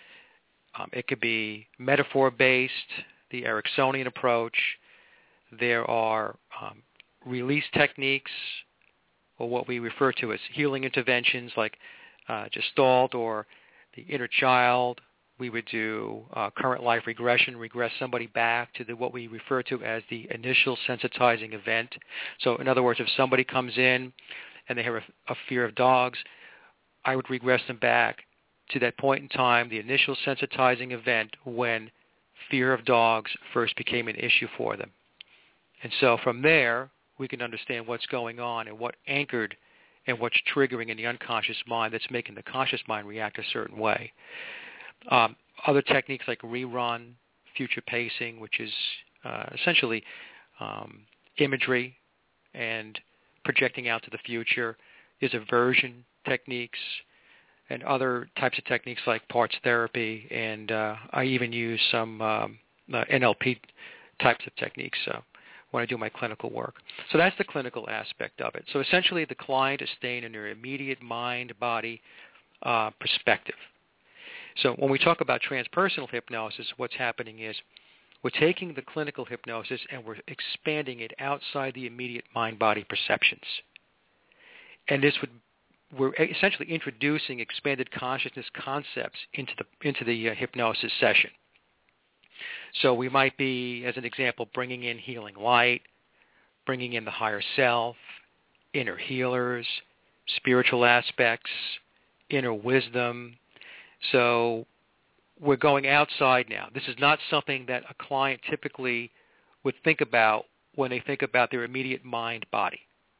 It could be metaphor-based, the Ericksonian approach. There are release techniques, or what we refer to as healing interventions like Gestalt or the inner child. We would do current life regression, regress somebody back to what we refer to as the initial sensitizing event. So in other words, if somebody comes in and they have a fear of dogs, I would regress them back to that point in time, the initial sensitizing event when fear of dogs first became an issue for them. And so from there, we can understand what's going on and what anchored and what's triggering in the unconscious mind that's making the conscious mind react a certain way. Other techniques like rerun, future pacing, which is essentially imagery and projecting out to the future. There's aversion techniques and other types of techniques like parts therapy, and I even use some NLP types of techniques when I do my clinical work. So that's the clinical aspect of it. So essentially the client is staying in their immediate mind-body perspective. So when we talk about transpersonal hypnosis, what's happening is we're taking the clinical hypnosis and we're expanding it outside the immediate mind-body perceptions. And we're essentially introducing expanded consciousness concepts into the hypnosis session. So we might be, as an example, bringing in healing light, bringing in the higher self, inner healers, spiritual aspects, inner wisdom. So we're going outside now. This is not something that a client typically would think about when they think about their immediate mind-body.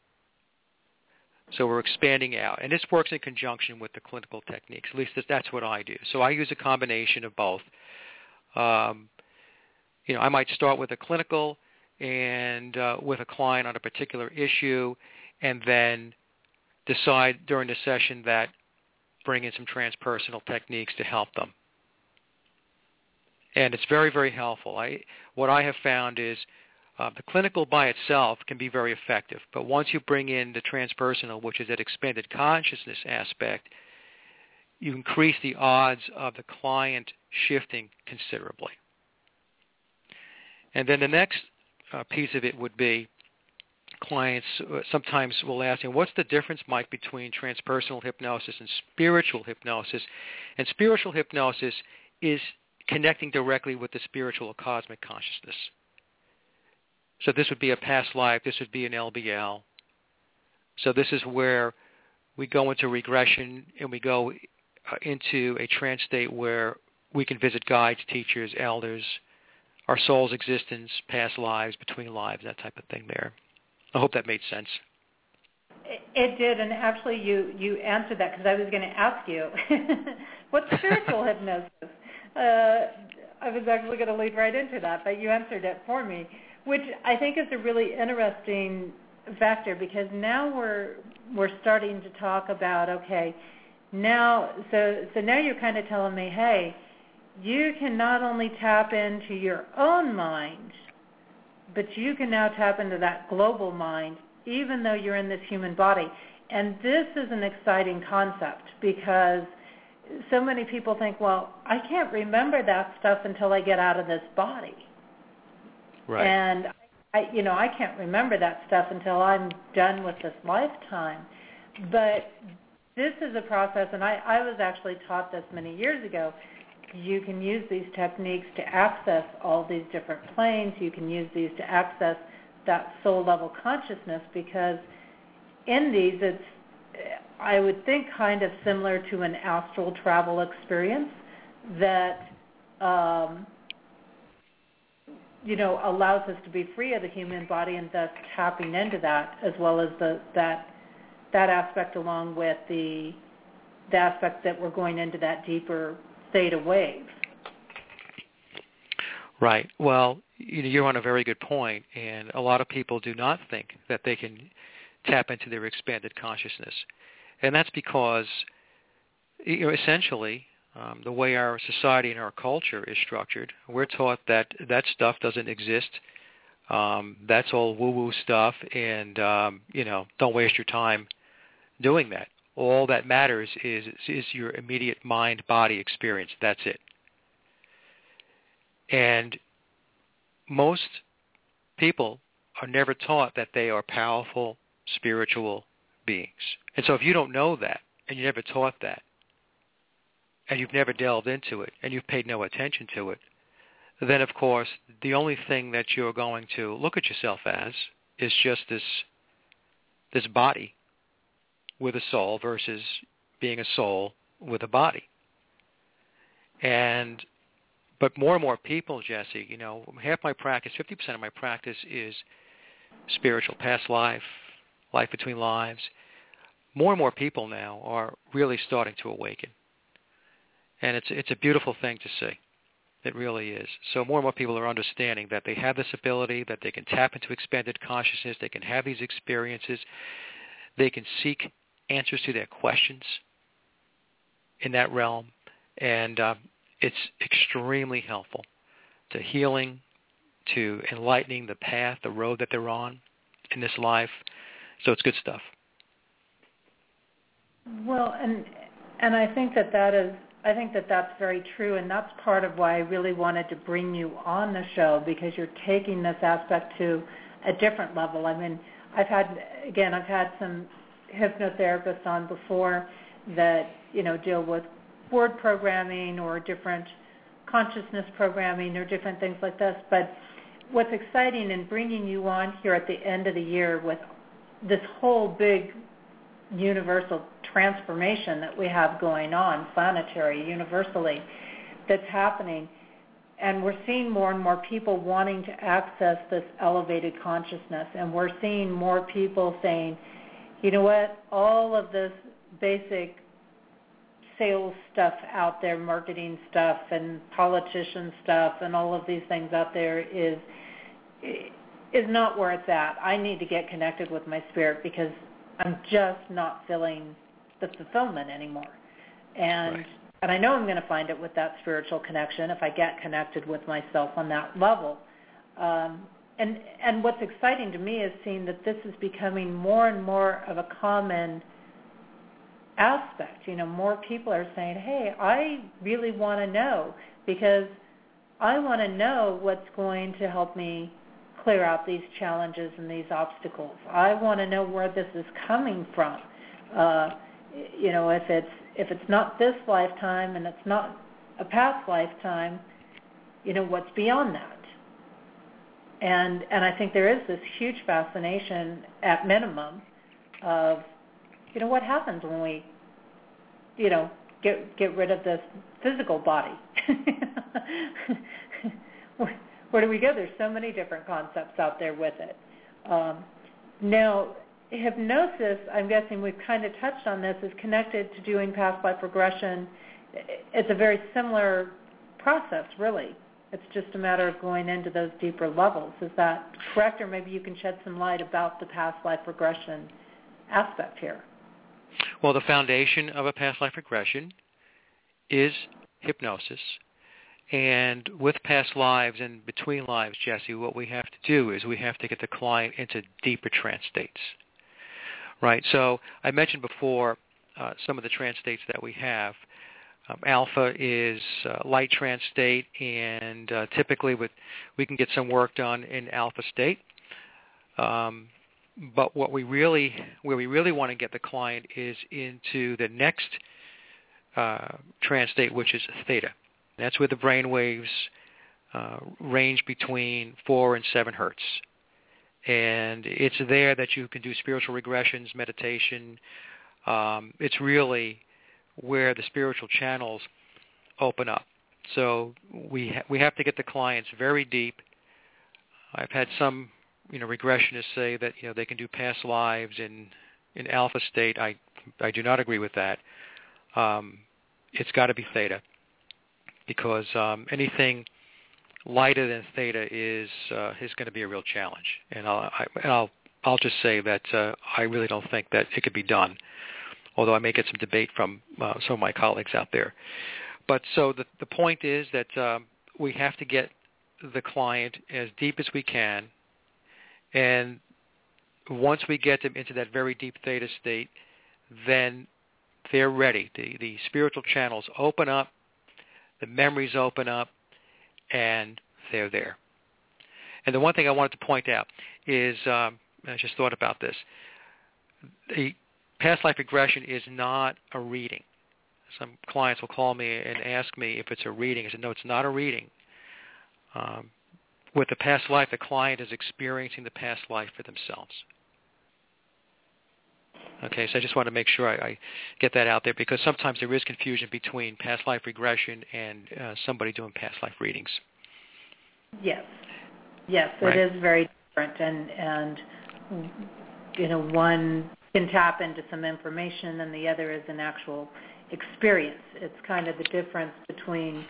So we're expanding out. And this works in conjunction with the clinical techniques. At least that's what I do. So I use a combination of both. I might start with a clinical and with a client on a particular issue, and then decide during the session that bring in some transpersonal techniques to help them. And it's very, very helpful. What I have found is The clinical by itself can be very effective, but once you bring in the transpersonal, which is that expanded consciousness aspect, you increase the odds of the client shifting considerably. And then the next piece of it would be clients sometimes will ask, what's the difference, Mike, between transpersonal hypnosis and spiritual hypnosis? And spiritual hypnosis is connecting directly with the spiritual or cosmic consciousness. So this would be a past life. This would be an LBL. So this is where we go into regression and we go into a trance state where we can visit guides, teachers, elders, our soul's existence, past lives, between lives, that type of thing there. I hope that made sense. It did, and actually you answered that because I was going to ask you, what's spiritual hypnosis? I was actually going to lead right into that, but you answered it for me, which I think is a really interesting factor because now we're starting to talk about, okay, now now you're kind of telling me, hey, you can not only tap into your own mind, but you can now tap into that global mind, even though you're in this human body. And this is an exciting concept because so many people think, well, I can't remember that stuff until I get out of this body. Right. And I can't remember that stuff until I'm done with this lifetime. But this is a process, and I was actually taught this many years ago. You can use these techniques to access all these different planes. You can use these to access that soul-level consciousness because in these, it's, I would think, kind of similar to an astral travel experience that, allows us to be free of the human body and thus tapping into that as well as that aspect along with the aspect that we're going into that deeper theta wave. Right. Well, you're on a very good point, and a lot of people do not think that they can tap into their expanded consciousness. And that's because, essentially, the way our society and our culture is structured, we're taught that stuff doesn't exist. That's all woo-woo stuff, and, don't waste your time doing that. All that matters is your immediate mind-body experience. That's it. And most people are never taught that they are powerful spiritual beings. And so if you don't know that, and you never taught that, and you've never delved into it, and you've paid no attention to it, then, of course, the only thing that you're going to look at yourself as is just this body with a soul versus being a soul with a body. But more and more people, Jesse, half my practice, 50% of my practice is spiritual, past life, life between lives. More and more people now are really starting to awaken. And it's a beautiful thing to see. It really is. So more and more people are understanding that they have this ability, that they can tap into expanded consciousness, they can have these experiences, they can seek answers to their questions in that realm, and it's extremely helpful to healing, to enlightening the path, the road that they're on in this life. So it's good stuff. Well, and I think that's very true, and that's part of why I really wanted to bring you on the show, because you're taking this aspect to a different level. I mean, I've had some hypnotherapists on before that, deal with word programming or different consciousness programming or different things like this. But what's exciting in bringing you on here at the end of the year with this whole big universal transformation that we have going on, planetary, universally, that's happening, and we're seeing more and more people wanting to access this elevated consciousness, and we're seeing more people saying, you know what, all of this basic sales stuff out there, marketing stuff and politician stuff and all of these things out there is not where it's at. I need to get connected with my spirit because I'm just not feeling the fulfillment anymore. And right. And I know I'm going to find it with that spiritual connection if I get connected with myself on that level. and what's exciting to me is seeing that this is becoming more and more of a common aspect. More people are saying, hey, I really want to know, because I want to know what's going to help me clear out these challenges and these obstacles. I want to know where this is coming from. If it's not this lifetime and it's not a past lifetime, what's beyond that? And I think there is this huge fascination, at minimum, of what happens when we get rid of this physical body. Where do we go? There's so many different concepts out there with it. Now, hypnosis, I'm guessing we've kind of touched on this, is connected to doing past life regression. It's a very similar process, really. It's just a matter of going into those deeper levels. Is that correct? Or maybe you can shed some light about the past life regression aspect here. Well, the foundation of a past life regression is hypnosis. And with past lives and between lives, Jesse, what we have to do is we have to get the client into deeper trance states. Right? So I mentioned before some of the trance states that we have. Alpha is light trance state, and typically we can get some work done in alpha state. But where we really want to get the client is into the next trance state, which is theta. That's where the brain waves range between 4 and 7 hertz. And it's there that you can do spiritual regressions, meditation. It's really where the spiritual channels open up. So we have to get the clients very deep. I've had some regressionists say that they can do past lives in alpha state. I do not agree with that. It's got to be theta, because anything lighter than theta is going to be a real challenge. And I'll just say that I really don't think that it could be done, although I may get some debate from some of my colleagues out there. But so the point is that we have to get the client as deep as we can, and once we get them into that very deep theta state, then they're ready. The spiritual channels open up, the memories open up, and they're there. And the one thing I wanted to point out is, I just thought about this, the past life regression is not a reading. Some clients will call me and ask me if it's a reading. I said, no, it's not a reading. With the past life, the client is experiencing the past life for themselves. Okay, so I just want to make sure I get that out there, because sometimes there is confusion between past life regression and somebody doing past life readings. Yes, right. It is very different, and one can tap into some information, and the other is an actual experience. It's kind of the difference between,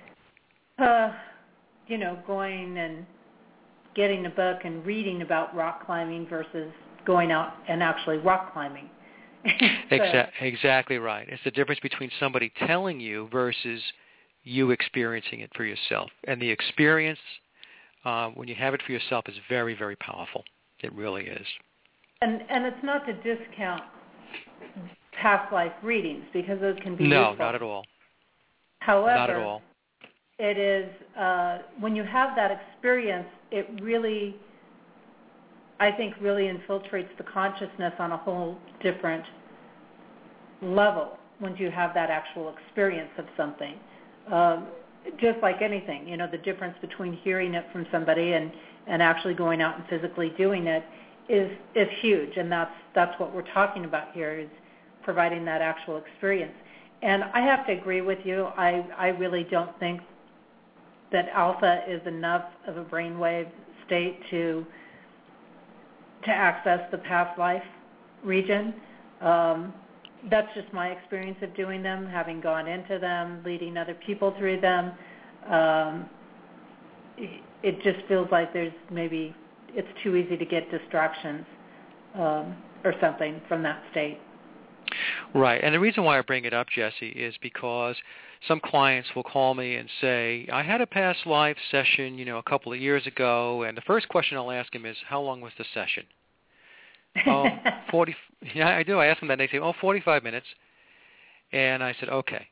going and getting a book and reading about rock climbing versus going out and actually rock climbing. Exactly right. It's the difference between somebody telling you versus you experiencing it for yourself. And the experience, when you have it for yourself, is very, very powerful. It really is. And it's not to discount past life readings, because those can be useful. No, not at all. However, not at all. It is, when you have that experience, it really, I think, really infiltrates the consciousness on a whole different level once you have that actual experience of something. Just like anything, the difference between hearing it from somebody and actually going out and physically doing it is huge, and that's what we're talking about here, is providing that actual experience. And I have to agree with you. I really don't think that alpha is enough of a brainwave state to access the past life region. That's just my experience of doing them, having gone into them, leading other people through them. It just feels like it's too easy to get distractions or something from that state. Right. And the reason why I bring it up, Jesse, is because some clients will call me and say, I had a past life session, a couple of years ago, and the first question I'll ask them is, how long was the session? 40. Yeah, I do. I ask them that, and they say, 45 minutes. And I said, okay.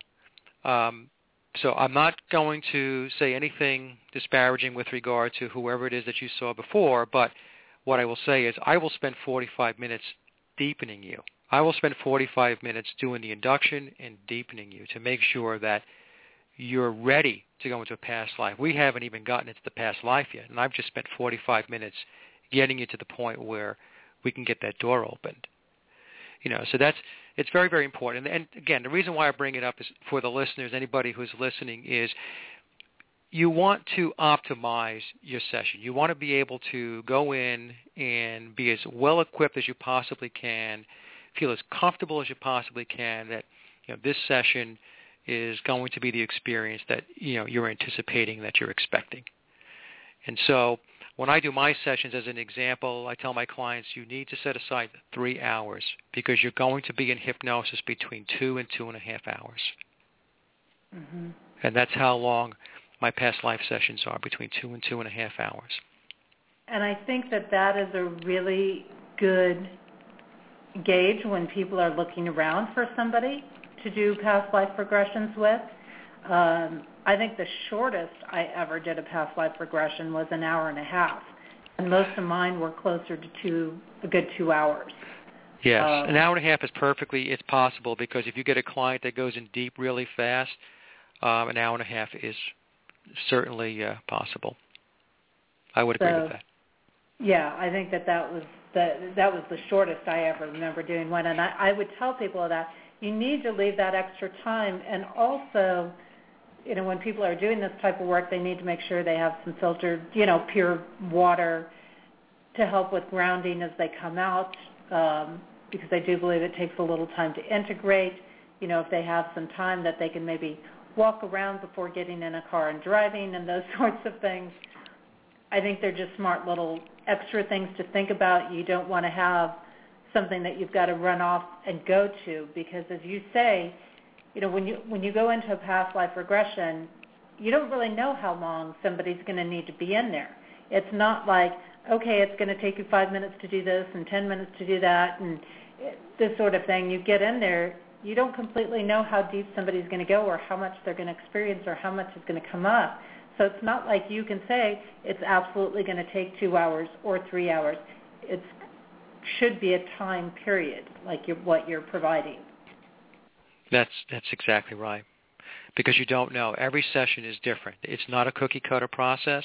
So I'm not going to say anything disparaging with regard to whoever it is that you saw before, but what I will say is I will spend 45 minutes deepening you. I will spend 45 minutes doing the induction and deepening you to make sure that you're ready to go into a past life. We haven't even gotten into the past life yet, and I've just spent 45 minutes getting you to the point where we can get that door opened. So it's very, very important. And again, the reason why I bring it up is for the listeners, anybody who's listening, is you want to optimize your session. You want to be able to go in and be as well equipped as you possibly can, feel as comfortable as you possibly can that this session is going to be the experience that you're anticipating, that you're expecting. And so when I do my sessions, as an example, I tell my clients you need to set aside 3 hours because you're going to be in hypnosis between 2 and 2.5 hours. Mm-hmm. And that's how long my past life sessions are, between 2 and 2.5 hours. And I think that is a really good gauge when people are looking around for somebody to do past life regressions with. I think the shortest I ever did a past life regression was 1.5 hours, and most of mine were closer to a good 2 hours. Yes, 1.5 hours is it's possible, because if you get a client that goes in deep really fast, 1.5 hours is certainly possible. I would agree with that. Yeah, I think that was the shortest I ever remember doing one, and I would tell people that you need to leave that extra time, and also, when people are doing this type of work, they need to make sure they have some filtered, pure water to help with grounding as they come out, because I do believe it takes a little time to integrate. If they have some time that they can maybe walk around before getting in a car and driving and those sorts of things. I think they're just smart little extra things to think about. You don't want to have something that you've got to run off and go to, because as you say, when you go into a past life regression, you don't really know how long somebody's going to need to be in there. It's not like, okay, it's going to take you 5 minutes to do this and 10 minutes to do that and this sort of thing. You get in there, you don't completely know how deep somebody's going to go or how much they're going to experience or how much is going to come up. So it's not like you can say it's absolutely going to take 2 hours or 3 hours. It should be a time period, like what you're providing. That's exactly right, because you don't know. Every session is different. It's not a cookie-cutter process.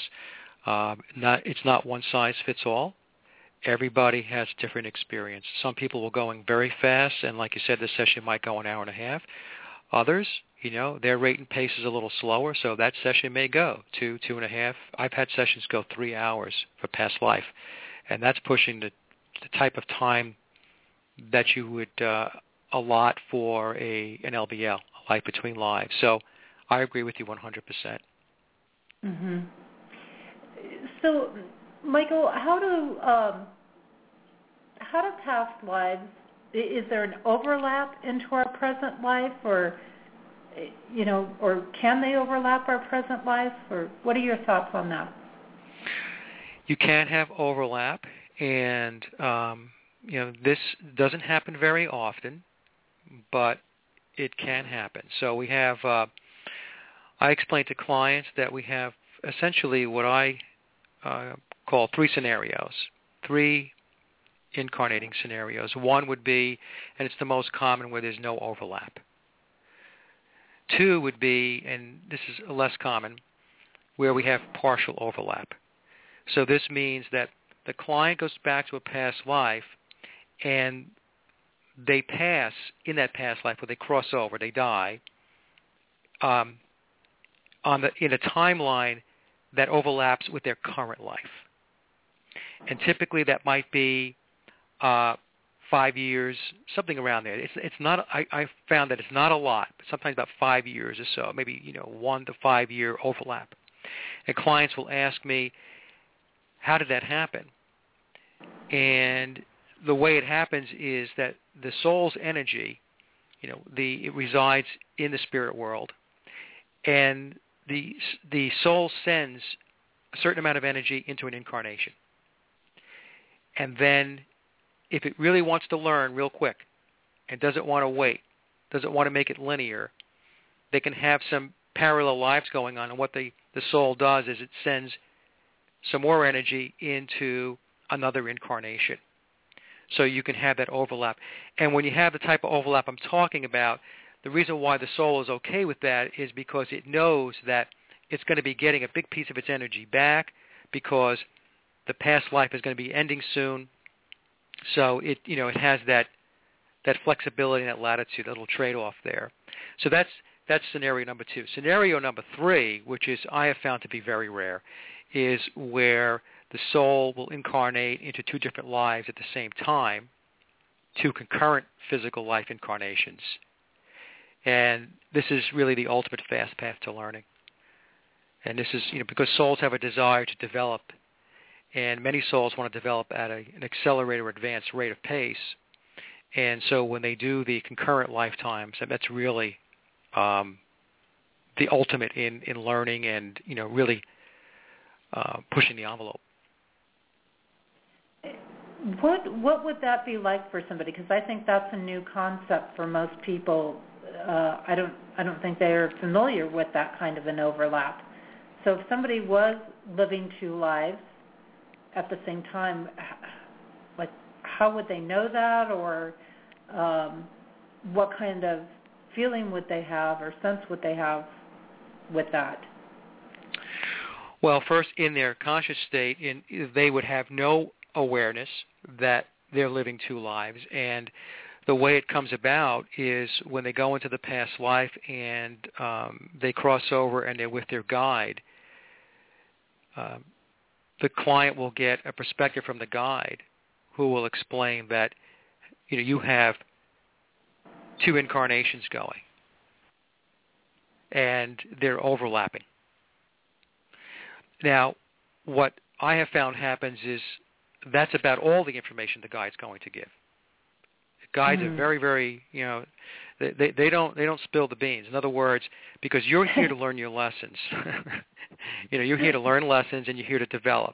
It's not one size fits all. Everybody has different experience. Some people will go in very fast, and like you said, this session might go 1.5 hours. Others, their rate and pace is a little slower, so that session may go 2.5. I've had sessions go 3 hours for past life, and that's pushing the type of time that you would allot for an LBL, a life between lives. So I agree with you 100%. Mm-hmm. So, Michael, how do past lives, is there an overlap into our present life, or can they overlap our present life, or what are your thoughts on that? You can have overlap, and this doesn't happen very often, but it can happen. So we have, I explain to clients that we have essentially what I call 3 scenarios, 3 incarnating scenarios. One would be, and it's the most common, where there's no overlap. 2 would be, and this is less common, where we have partial overlap. So this means that the client goes back to a past life, and they pass in that past life, where they cross over, they die, in a timeline that overlaps with their current life. And typically that might be 5 years, something around there. It's not. I found that it's not a lot, but sometimes about 5 years or so, maybe 1 to 5 year overlap. And clients will ask me, how did that happen? And the way it happens is that the soul's energy it resides in the spirit world, and the soul sends a certain amount of energy into an incarnation. And then if it really wants to learn real quick and doesn't want to wait, doesn't want to make it linear, they can have some parallel lives going on. And what the soul does is it sends some more energy into another incarnation. So you can have that overlap. And when you have the type of overlap I'm talking about, the reason why the soul is okay with that is because it knows that it's going to be getting a big piece of its energy back because the past life is going to be ending soon. So it has that flexibility and that latitude, that little trade-off there. So that's scenario number 2. Scenario number 3, which is I have found to be very rare, is where the soul will incarnate into 2 different lives at the same time, 2 concurrent physical life incarnations. And this is really the ultimate fast path to learning. And this is, because souls have a desire to develop, and many souls want to develop at an accelerated or advanced rate of pace. And so when they do the concurrent lifetimes, that's really the ultimate in learning and, really pushing the envelope. What would that be like for somebody? Because I think that's a new concept for most people. I don't think they are familiar with that kind of an overlap. So if somebody was living 2 lives at the same time, like how would they know that, or what kind of feeling would they have or sense would they have with that? Well, first, in their conscious state, they would have no awareness that they're living 2 lives, and the way it comes about is when they go into the past life and they cross over and they're with their guide, the client will get a perspective from the guide who will explain that you have 2 incarnations going and they're overlapping. Now, what I have found happens is that's about all the information the guide's going to give. Guides are very, very, they don't spill the beans. In other words, because you're here to learn your lessons. You're here to learn lessons and you're here to develop.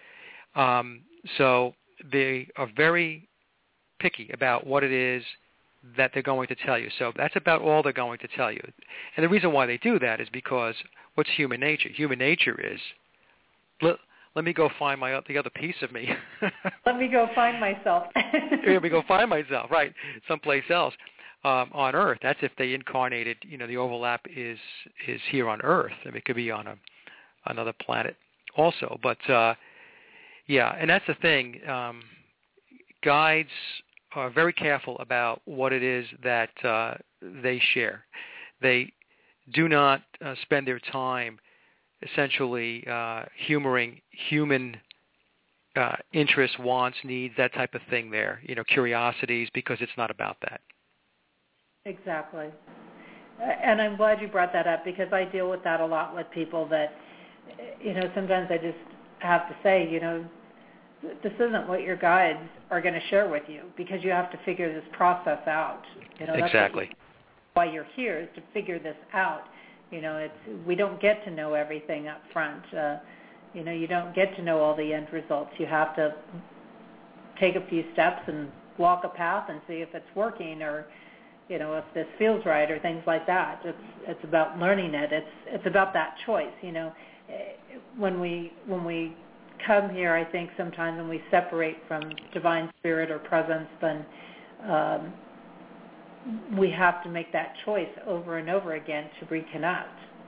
So they are very picky about what it is that they're going to tell you. So that's about all they're going to tell you. And the reason why they do that is because what's human nature? Human nature is, let me go find the other piece of me. Let me go find myself. Let me go find myself, right, someplace else on Earth. That's if they incarnated, the overlap is here on Earth. I mean, it could be on another planet also. But, and that's the thing. Guides are very careful about what it is that they share. They do not spend their time essentially humoring human interests, wants, needs, that type of thing there, curiosities, because it's not about that. Exactly. And I'm glad you brought that up because I deal with that a lot with people that, sometimes I just have to say, this isn't what your guides are going to share with you because you have to figure this process out. Exactly. That's why you're here is to figure this out. We don't get to know everything up front. You don't get to know all the end results. You have to take a few steps and walk a path and see if it's working or, if this feels right or things like that. It's about learning it. It's about that choice. When we come here, I think sometimes when we separate from divine spirit or presence, then we have to make that choice over and over again to reconnect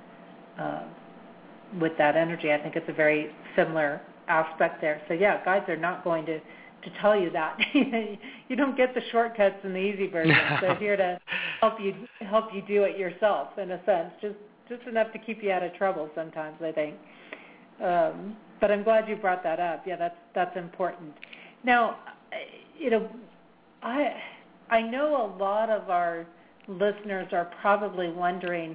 with that energy. I think it's a very similar aspect there. So yeah, guides are not going to tell you that. You don't get the shortcuts and the easy versions. They're here to help you do it yourself in a sense, just enough to keep you out of trouble sometimes, I think. But I'm glad you brought that up. Yeah, that's important. Now, I know a lot of our listeners are probably wondering,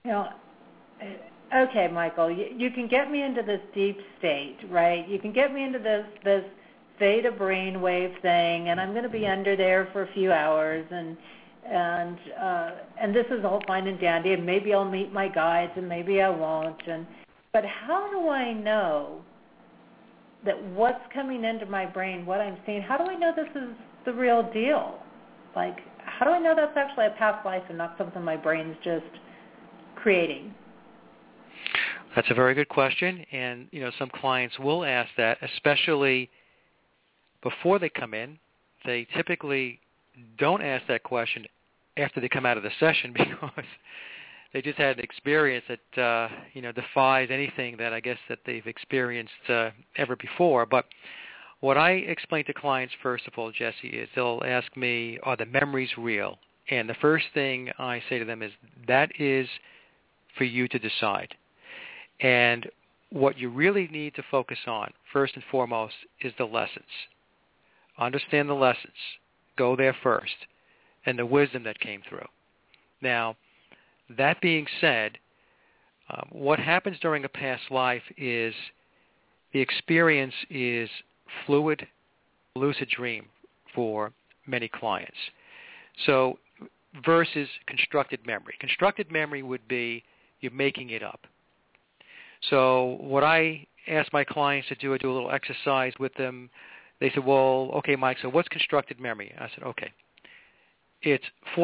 okay, Michael, you can get me into this deep state, right? You can get me into this theta brainwave thing, and I'm going to be under there for a few hours, and and this is all fine and dandy, and maybe I'll meet my guides, and maybe I won't. But how do I know that what's coming into my brain, what I'm seeing, how do I know this is the real deal? Like, how do I know that's actually a past life and not something my brain's just creating? That's a very good question, and some clients will ask that, especially before they come in. They typically don't ask that question after they come out of the session because they just had an experience that defies anything that I guess that they've experienced ever before. But what I explain to clients, first of all, Jesse, is they'll ask me, are the memories real? And the first thing I say to them is, that is for you to decide. And what you really need to focus on, first and foremost, is the lessons. Understand the lessons. Go there first. And the wisdom that came through. Now, that being said, what happens during a past life is the experience is fluid, lucid dream for many clients. So versus constructed memory. Constructed memory would be you're making it up. So what I ask my clients to do, I do a little exercise with them. They said, well, okay, Mike, so what's constructed memory? I said, okay. It's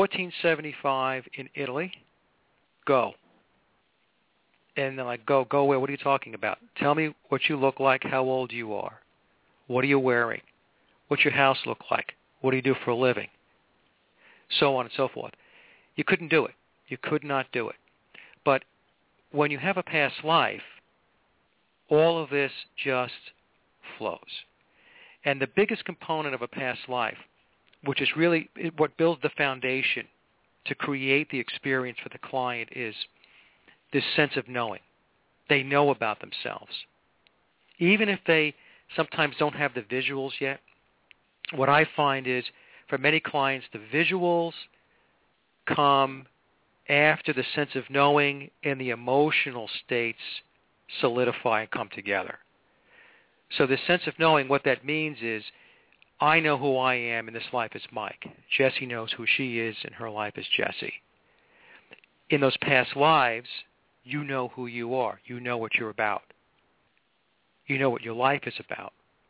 1475 in Italy. Go. And they're like, go where? What are you talking about? Tell me what you look like, how old you are. What are you wearing? What's your house look like? What do you do for a living? So on and so forth. You couldn't do it. You could not do it. But when you have a past life, all of this just flows. And the biggest component of a past life, which is really what builds the foundation to create the experience for the client, is this sense of knowing. They know about themselves. Even if they sometimes don't have the visuals yet, what I find is for many clients, the visuals come after the sense of knowing and the emotional states solidify and come together. So the sense of knowing, what that means is, I know who I am in this life as Mike. Jessie knows who she is in her life as Jessie. In those past lives, you know who you are. You know what you're about. You know what your life is about.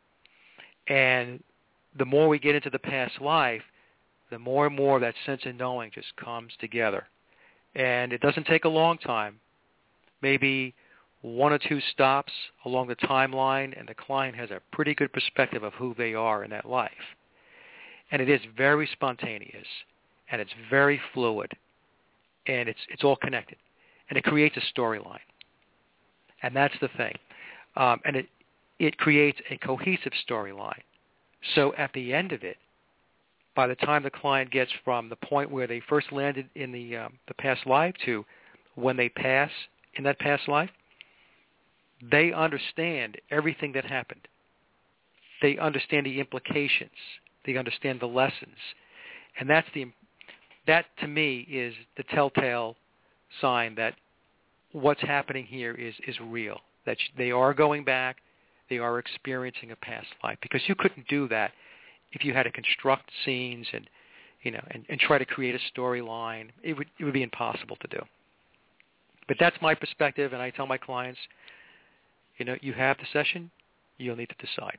And the more we get into the past life, the more and more of that sense of knowing just comes together. And it doesn't take a long time, maybe 1 or 2 stops along the timeline, and the client has a pretty good perspective of who they are in that life. And it is very spontaneous, and it's very fluid, and it's all connected. And it creates a storyline. And that's the thing. And it creates a cohesive storyline. So at the end of it, by the time the client gets from the point where they first landed in the past life to when they pass in that past life, they understand everything that happened. They understand the implications. They understand the lessons. And that to me is the telltale sign that what's happening here is real, that they are going back, they are experiencing a past life. Because you couldn't do that if you had to construct scenes and try to create a storyline. It would be impossible to do. But that's my perspective, and I tell my clients, you have the session, you'll need to decide.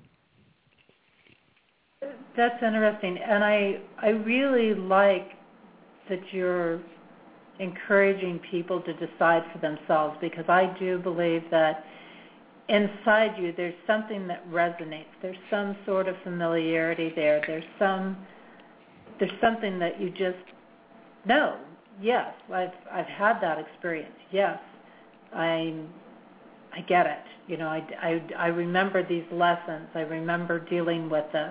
That's interesting, and I really like that you're encouraging people to decide for themselves, because I do believe that inside you there's something that resonates. There's some sort of familiarity there. There's something that you just know. Yes, I've had that experience. Yes, I get it. I remember these lessons. I remember dealing with this.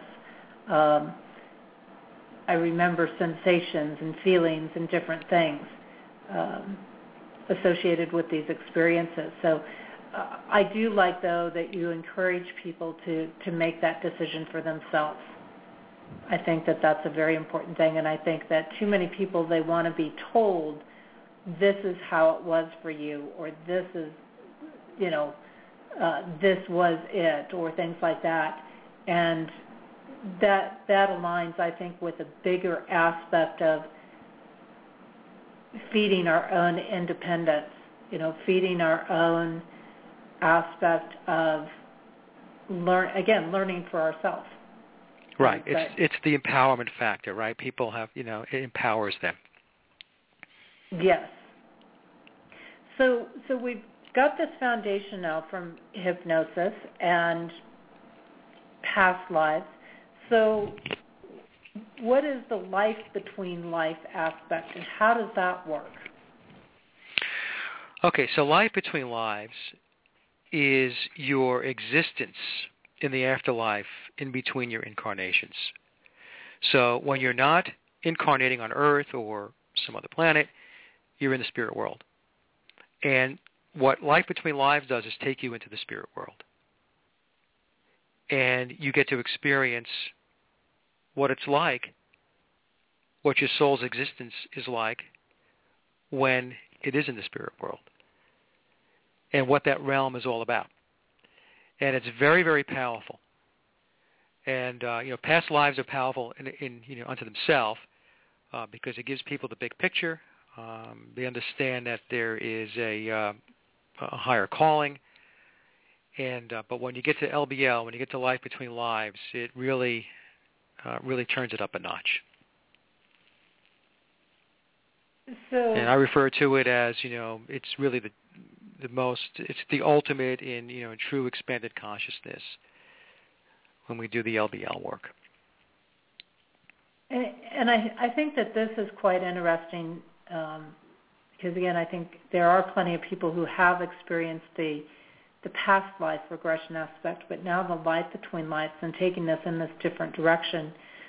I remember sensations and feelings and different things associated with these experiences. So I do like, though, that you encourage people to make that decision for themselves. I think that that's a very important thing, and I think that too many people, they want to be told this is how it was for you, or this is, this was it, or things like that. And that aligns, I think, with a bigger aspect of feeding our own independence, feeding our own aspect of learning for ourselves. Right. It's the empowerment factor, right? People have, it empowers them. Yes. So we've got this foundation now from hypnosis and past lives. So what is the life between life aspect, and how does that work? Okay, so life between lives is your existence in the afterlife in between your incarnations. So when you're not incarnating on Earth or some other planet, you're in the spirit world. And what life between lives does is take you into the spirit world. And you get to experience what it's like, what your soul's existence is like when it is in the spirit world, and what that realm is all about. And it's very, very powerful. And past lives are powerful in unto themselves because it gives people the big picture. They understand that there is a higher calling. And but when you get to LBL, when you get to life between lives, it really turns it up a notch. And I refer to it as, it's really it's the ultimate in, true expanded consciousness when we do the LBL work. And I think that this is quite interesting because, again, I think there are plenty of people who have experienced the past life regression aspect, but now the life between lives and taking this in this different direction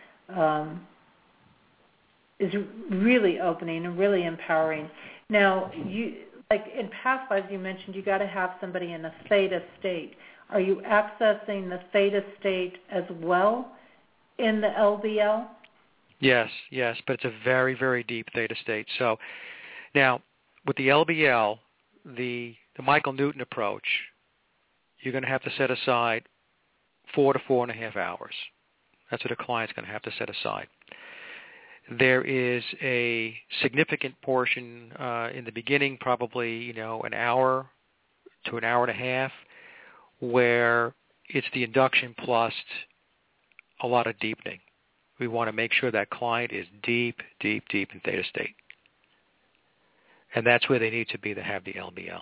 is really opening and really empowering. Now, like in past lives, you mentioned you got to have somebody in a theta state. Are you accessing the theta state as well in the LBL? Yes, but it's a very, very deep theta state. So now, with the LBL, the Michael Newton approach, you're going to have to set aside 4 to 4.5 hours. That's what a client's going to have to set aside. There is a significant portion in the beginning, probably an hour to an hour and a half, where it's the induction plus a lot of deepening. We want to make sure that client is deep, deep, deep in theta state. And that's where they need to be to have the LBL.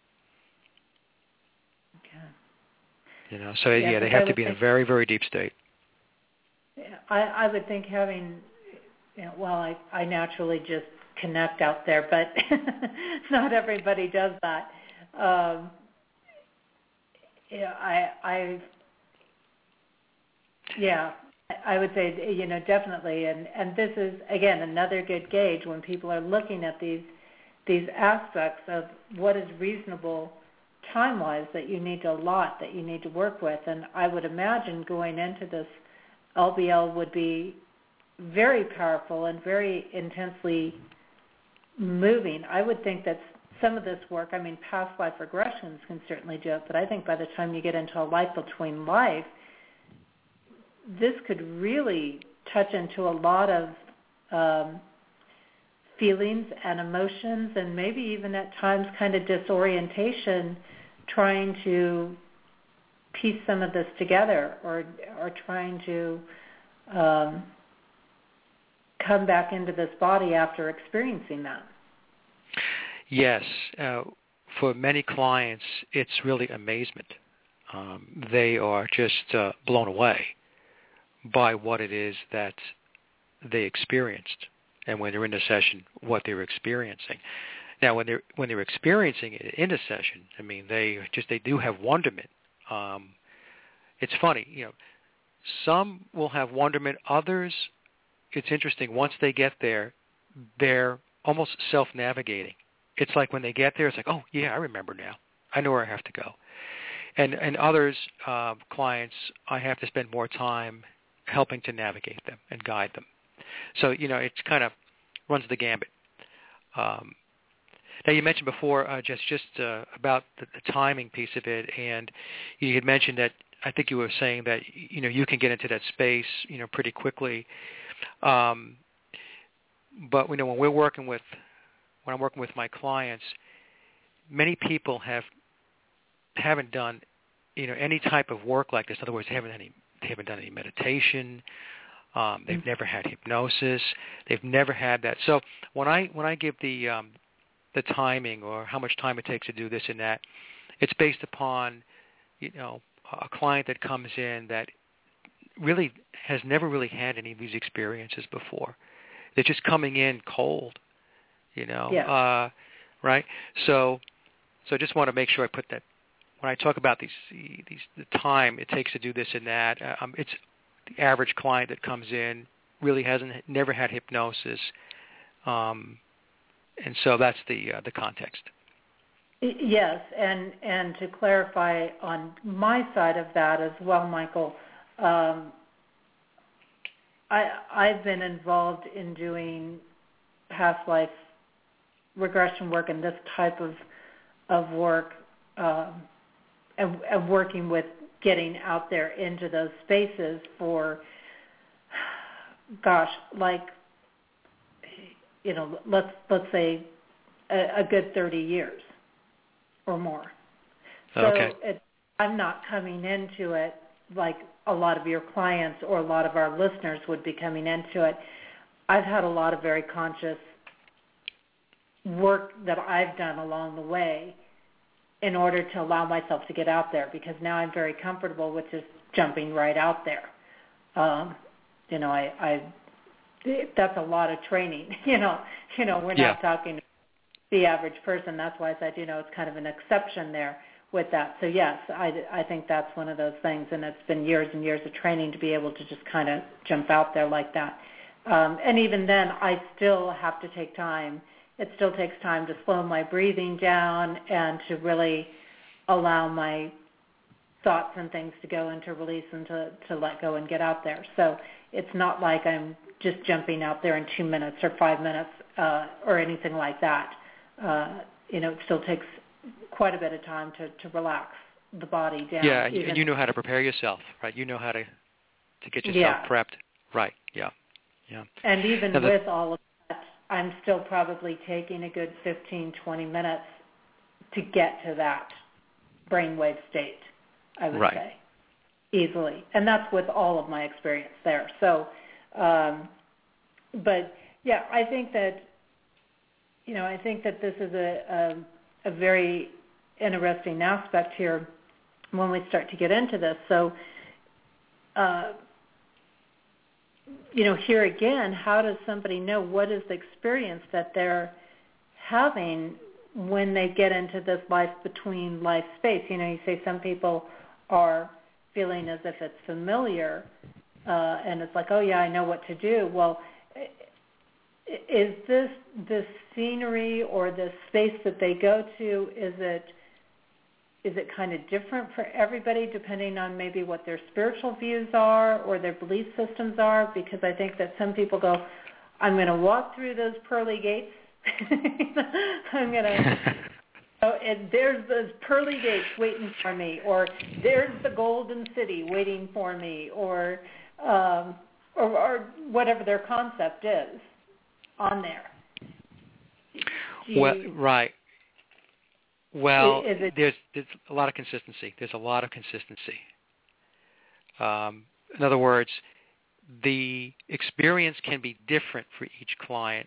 Okay. So they have to be in a very, very deep state. I would think having, I naturally just connect out there, but not everybody does that. I would say, definitely, and this is, again, another good gauge when people are looking at these aspects of what is reasonable time-wise that you need to allot, that you need to work with. And I would imagine going into this LBL would be very powerful and very intensely moving. I would think that some of this work, past life regressions can certainly do it, but I think by the time you get into a life between life, this could really touch into a lot of feelings and emotions, and maybe even at times kind of disorientation, trying to piece some of this together or trying to come back into this body after experiencing that. Yes. For many clients, it's really amazement. They are just blown away by what it is that they experienced, and when they're in the session, what they're experiencing. Now, when they're experiencing it in a session, they do have wonderment. It's funny, some will have wonderment. Others, it's interesting. Once they get there, they're almost self-navigating. It's like when they get there, it's like, oh yeah, I remember now. I know where I have to go. And others, clients, I have to spend more time helping to navigate them and guide them. So, it kind of runs the gambit. Now, you mentioned before, just about the timing piece of it, and you had mentioned that, I think you were saying that, you can get into that space, pretty quickly. But, when we're working with when I'm working with my clients, many people haven't done any type of work like this. In other words, they haven't done any meditation. They've never had hypnosis. They've never had that. So when I give the timing or how much time it takes to do this and that, it's based upon a client that comes in that really has never really had any of these experiences before. They're just coming in cold, right? So I just want to make sure I put that when I talk about the time it takes to do this and that. It's the average client that comes in really never had hypnosis, and so that's the context. Yes, and to clarify on my side of that as well, Michael, I've been involved in doing past life regression work and this type of work, and working with getting out there into those spaces for, let's say a good 30 years or more. So Okay. I'm not coming into it like a lot of your clients or a lot of our listeners would be coming into it. I've had a lot of very conscious work that I've done along the way in order to allow myself to get out there, because now I'm very comfortable with just jumping right out there. That's a lot of training. We're not talking the average person. That's why I said, it's kind of an exception there with that. So yes, I think that's one of those things, and it's been years and years of training to be able to just kind of jump out there like that. And even then, I still have to take time. It still takes time to slow my breathing down and to really allow my thoughts and things to go and to release and to let go and get out there. So it's not like I'm just jumping out there in 2 minutes or 5 minutes or anything like that. It still takes quite a bit of time to relax the body down. Yeah, and you know how to prepare yourself, right? You know how to get yourself prepped. Right, yeah. And even with all of that, I'm still probably taking a good 15, 20 minutes to get to that brainwave state, I would say, easily. And that's with all of my experience there. So, but yeah, I think that this is a very interesting aspect here when we start to get into this. So, here again, how does somebody know what is the experience that they're having when they get into this life between life space? You say some people are feeling as if it's familiar, and it's like, oh yeah, I know what to do. Well, is this scenery or this space that they go to, is it kind of different for everybody depending on maybe what their spiritual views are or their belief systems are? Because I think that some people go, I'm going to walk through those pearly gates. I'm going to, and there's those pearly gates waiting for me, or there's the golden city waiting for me, or whatever their concept is on there. Right. Well, there's a lot of consistency. There's a lot of consistency. In other words, the experience can be different for each client,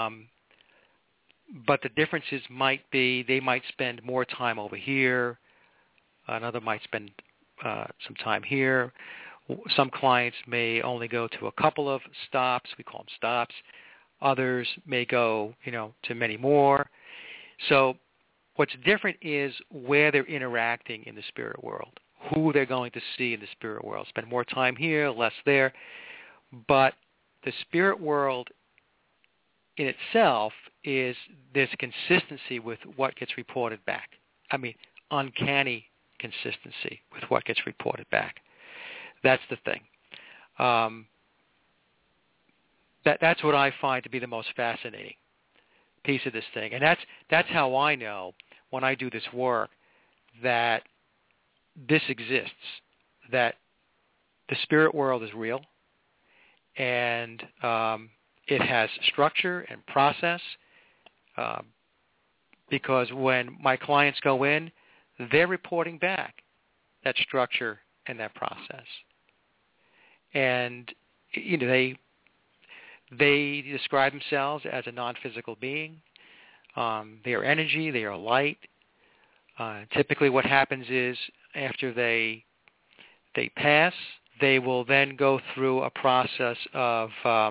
but the differences might be they might spend more time over here, another might spend some time here. Some clients may only go to a couple of stops. We call them stops. Others may go, to many more. So what's different is where they're interacting in the spirit world, who they're going to see in the spirit world. Spend more time here, less there. But the spirit world in itself there's consistency with what gets reported back. I mean, uncanny consistency with what gets reported back. That's the thing. That's what I find to be the most fascinating piece of this thing. And that's how I know when I do this work that this exists, that the spirit world is real, and it has structure and process. because when my clients go in, they're reporting back that structure and that process. And they describe themselves as a non-physical being. They are energy. They are light. Typically, what happens is after they pass, they will then go through a process of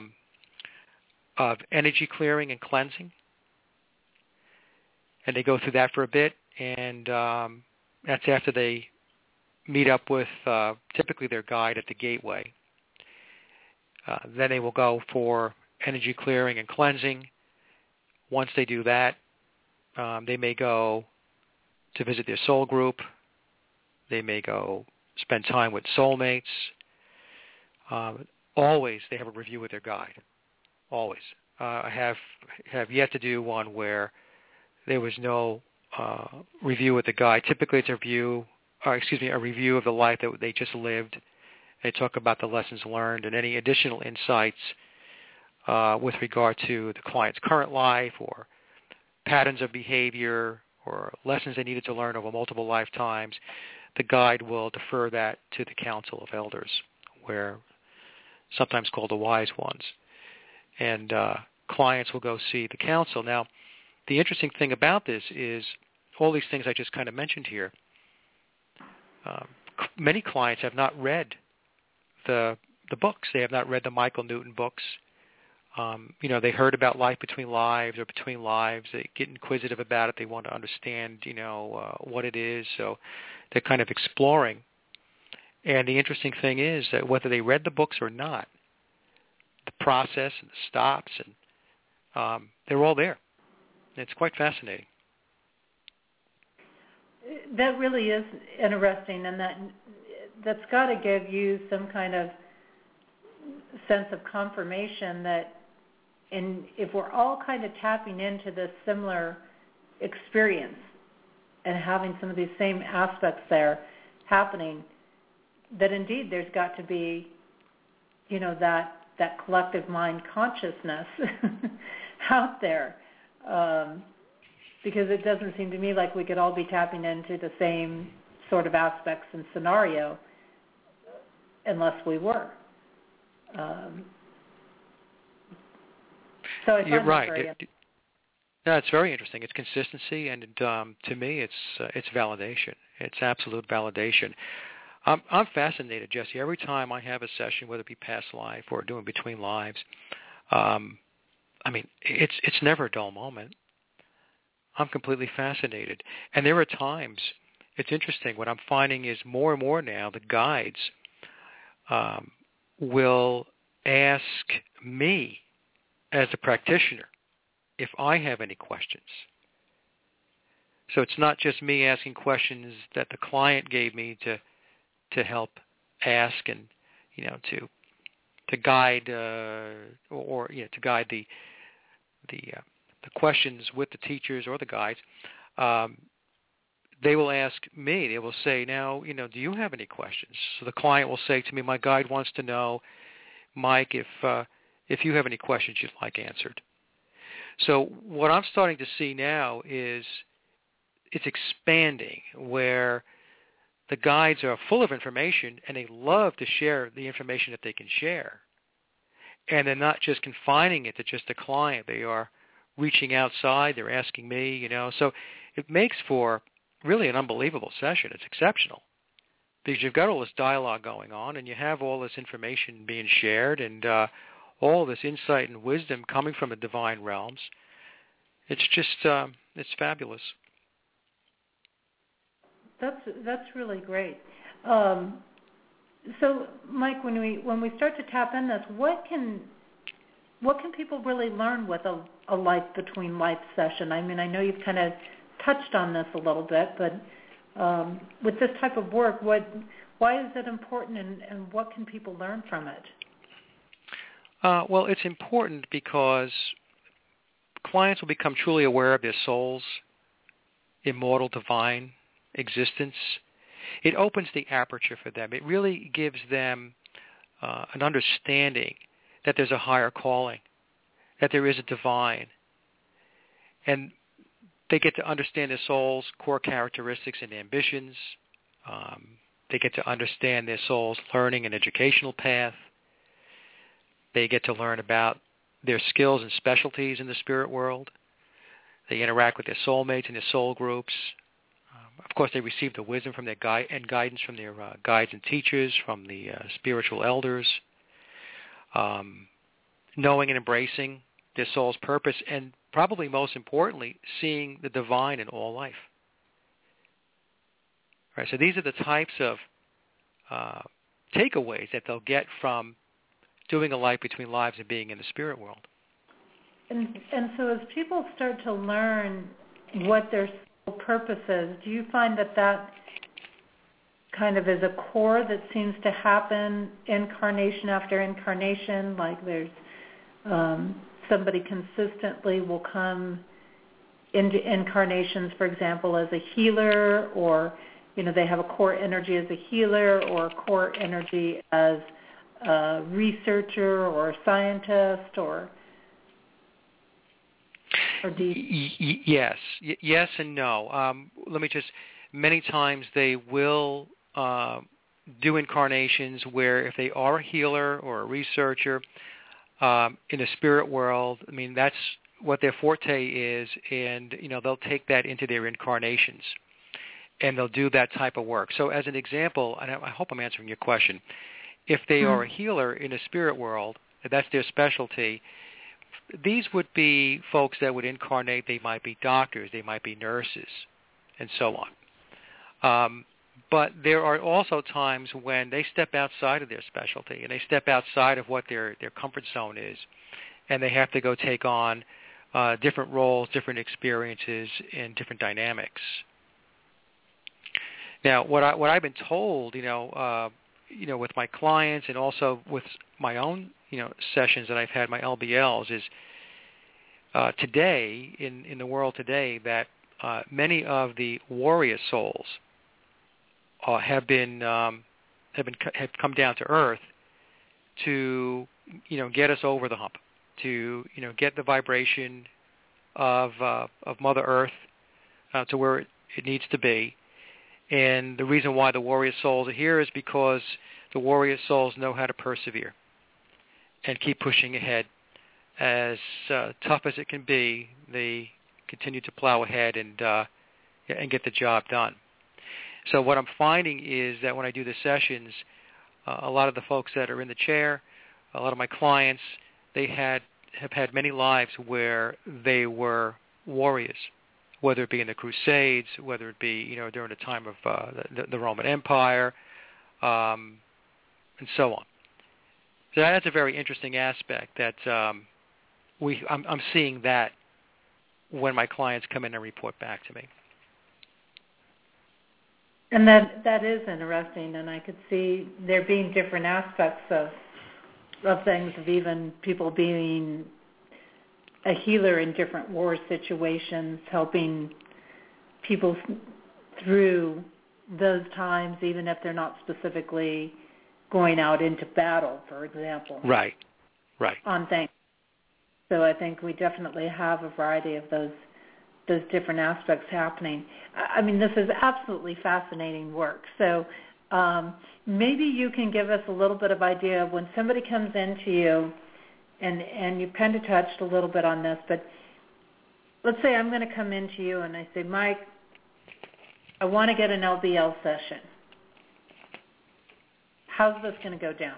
energy clearing and cleansing, and they go through that for a bit, and that's after they meet up with typically their guide at the gateway. Then they will go for energy clearing and cleansing. Once they do that, they may go to visit their soul group. They may go spend time with soulmates. Always they have a review with their guide. Always. I have yet to do one where there was no review with the guide. Typically it's a review of the life that they just lived. They talk about the lessons learned and any additional insights with regard to the client's current life or patterns of behavior or lessons they needed to learn over multiple lifetimes. The guide will defer that to the Council of Elders, where sometimes called the Wise Ones. And clients will go see the council. Now, the interesting thing about this is all these things I just kind of mentioned here, many clients have not read the books. They have not read the Michael Newton books. They heard about life between lives or between lives. They get inquisitive about it. They want to understand, what it is. So they're kind of exploring. And the interesting thing is that whether they read the books or not, the process and the stops, and they're all there. It's quite fascinating. That really is interesting, and that's got to give you some kind of sense of confirmation that if we're all kind of tapping into this similar experience and having some of these same aspects there happening, that indeed there's got to be, that collective mind consciousness out there. Because it doesn't seem to me like we could all be tapping into the same sort of aspects and scenario unless we were. So you're right. It's very interesting. It's consistency, and to me, it's validation. It's absolute validation. I'm fascinated, Jesse. Every time I have a session, whether it be past life or doing between lives, it's never a dull moment. I'm completely fascinated. And there are times, it's interesting, what I'm finding is more and more now the guides will ask me as a practitioner if I have any questions. So it's not just me asking questions that the client gave me to help ask and, to guide to guide the questions with the teachers or the guides. They will ask me. They will say, now, do you have any questions? So the client will say to me, my guide wants to know, Mike, if you have any questions you'd like answered. So what I'm starting to see now is it's expanding, where the guides are full of information and they love to share the information that they can share. And they're not just confining it to just the client. They are reaching outside. They're asking me, So it makes for really an unbelievable session. It's exceptional because you've got all this dialogue going on and you have all this information being shared and all this insight and wisdom coming from the divine realms. It's just, it's fabulous. That's really great. So, Mike, when we start to tap in this, what can people really learn with a life between life session? I mean, I know you've kind of touched on this a little bit, but with this type of work, why is it important, and what can people learn from it? Well, it's important because clients will become truly aware of their soul's immortal, divine existence. It opens the aperture for them. It really gives them an understanding that there's a higher calling, that there is a divine. And they get to understand their soul's core characteristics and ambitions. They get to understand their soul's learning and educational path. They get to learn about their skills and specialties in the spirit world. They interact with their soulmates and their soul groups. Of course, they receive the wisdom from their and guidance from their guides and teachers, from the spiritual elders, knowing and embracing their soul's purpose, and probably most importantly, seeing the divine in all life. Right, so these are the types of takeaways that they'll get from doing a life between lives and being in the spirit world. And so as people start to learn what their soul purpose is, do you find that kind of is a core that seems to happen incarnation after incarnation? Like there's somebody consistently will come into incarnations, for example, as a healer, or they have a core energy as a healer, or a core energy as a researcher or a scientist, or do you... Yes and no. Let me just, many times they will do incarnations where if they are a healer or a researcher in the spirit world, I mean, that's what their forte is, and, they'll take that into their incarnations, and they'll do that type of work. So as an example, and I hope I'm answering your question, if they are a healer in the spirit world, that's their specialty, these would be folks that would incarnate. They might be doctors, they might be nurses, and so on. But there are also times when they step outside of their specialty, and they step outside of what their comfort zone is, and they have to go take on different roles, different experiences, and different dynamics. Now, what I've been told, with my clients and also with my own, sessions that I've had, my LBLs, is today in the world today that many of the warrior souls have come down to earth to get us over the hump, to get the vibration of Mother Earth to where it needs to be. And the reason why the warrior souls are here is because the warrior souls know how to persevere and keep pushing ahead. As tough as it can be, they continue to plow ahead and get the job done. So what I'm finding is that when I do the sessions, a lot of the folks that are in the chair, a lot of my clients, they have had many lives where they were warriors, whether it be in the Crusades, whether it be during the time of the Roman Empire, and so on. So that's a very interesting aspect that I'm seeing that when my clients come in and report back to me. And that is interesting, and I could see there being different aspects of things, of even people being a healer in different war situations, helping people through those times, even if they're not specifically going out into battle, for example. Right. On things. So I think we definitely have a variety of those different aspects happening. I mean, this is absolutely fascinating work. So maybe you can give us a little bit of idea of when somebody comes into you, and you kind of touched a little bit on this, but let's say I'm going to come into you and I say, Mike, I want to get an LBL session. How's this going to go down?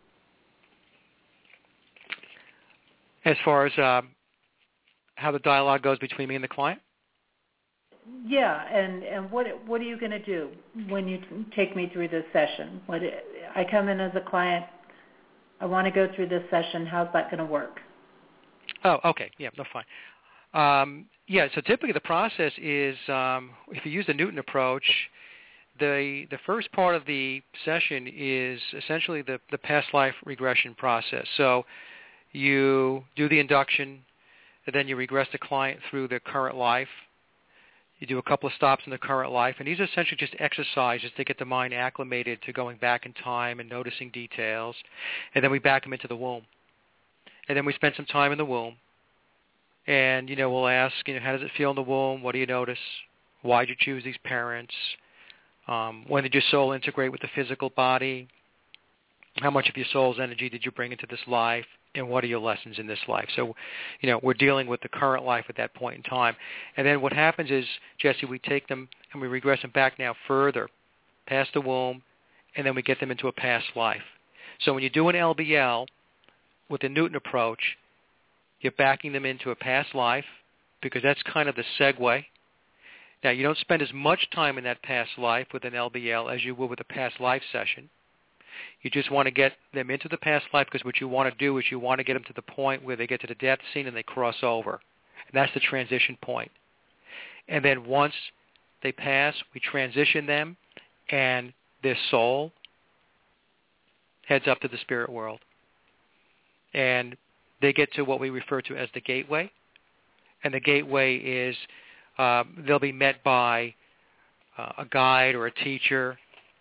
As far as how the dialogue goes between me and the client? Yeah, and what are you going to do when you take me through this session? I come in as a client, I want to go through this session. How's that going to work? Oh, okay. Yeah, no, fine. So typically the process is, if you use the Newton approach, the first part of the session is essentially the past life regression process. So you do the induction, and then you regress the client through their current life. You do a couple of stops in the current life, and these are essentially just exercises to get the mind acclimated to going back in time and noticing details, and then we back them into the womb. And then we spend some time in the womb, And, we'll ask, how does it feel in the womb? What do you notice? Why did you choose these parents? When did your soul integrate with the physical body? How much of your soul's energy did you bring into this life? And what are your lessons in this life? So, we're dealing with the current life at that point in time. And then what happens is, Jesse, we take them and we regress them back now further, past the womb, and then we get them into a past life. So when you do an LBL with the Newton approach, you're backing them into a past life because that's kind of the segue. Now, you don't spend as much time in that past life with an LBL as you would with a past life session. You just want to get them into the past life because what you want to do is you want to get them to the point where they get to the death scene and they cross over. And that's the transition point. And then once they pass, we transition them and their soul heads up to the spirit world. And they get to what we refer to as the gateway. And the gateway is they'll be met by a guide or a teacher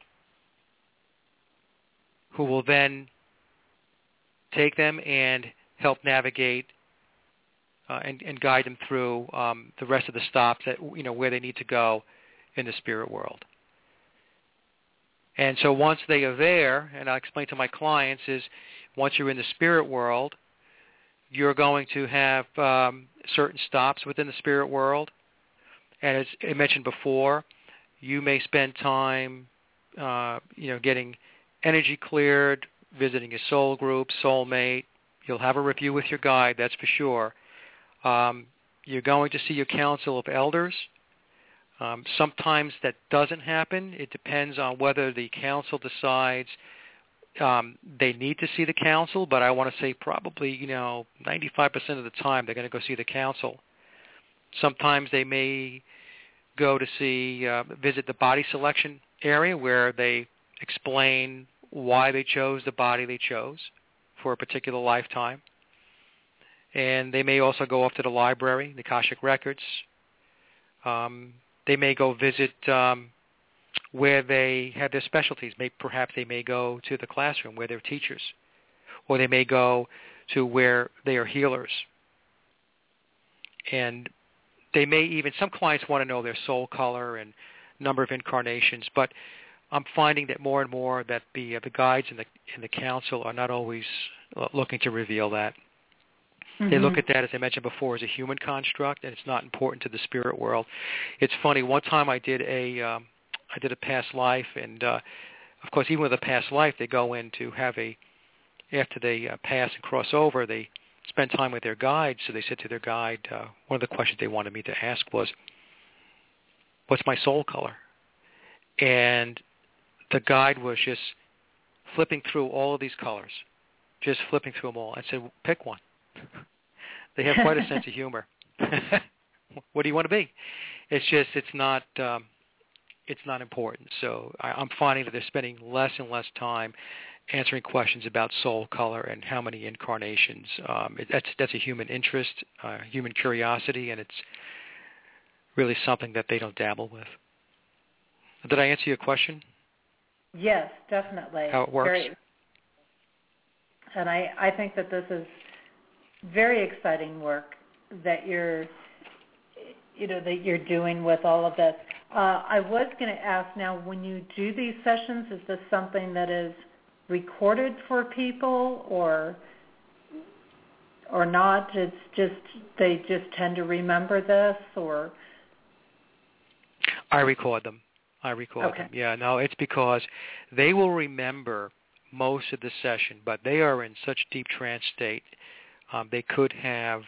who will then take them and help navigate and guide them through the rest of the stops that where they need to go in the spirit world. And so once they are there, and I explain to my clients, is once you're in the spirit world, you're going to have certain stops within the spirit world. And as I mentioned before, you may spend time, getting energy cleared, visiting your soul group, soulmate. You'll have a review with your guide, that's for sure. You're going to see your council of elders. Sometimes that doesn't happen. It depends on whether the council decides they need to see the council, but I want to say probably, 95% of the time they're going to go see the council. Sometimes they may go to visit the body selection area where they explain why they chose the body they chose for a particular lifetime. And they may also go up to the library, the Akashic Records. They may go visit where they have their specialties. Perhaps they may go to the classroom where they're teachers. Or they may go to where they are healers. And they may even, some clients want to know their soul color and number of incarnations, but I'm finding that more and more that the guides and the council are not always looking to reveal that. Mm-hmm. They look at that, as I mentioned before, as a human construct, and it's not important to the spirit world. It's funny. One time I did a past life, and of course, even with a past life, they go in to have after they pass and cross over, they spend time with their guide. So they said to their guide, one of the questions they wanted me to ask was, "What's my soul color?" And the guide was just flipping through all of these colors, just flipping through them all. I said, pick one. They have quite a sense of humor. What do you want to be? It's not important. So I'm finding that they're spending less and less time answering questions about soul color and how many incarnations. That's a human interest, human curiosity, and it's really something that they don't dabble with. Did I answer your question? Yes, definitely. How it works? And I think that this is very exciting work that you're doing with all of this. I was going to ask now, when you do these sessions, is this something that is recorded for people or not? It's just they just tend to remember this, or? I record them. Okay. them. Yeah, no, it's because they will remember most of the session, but they are in such deep trance state. They could have,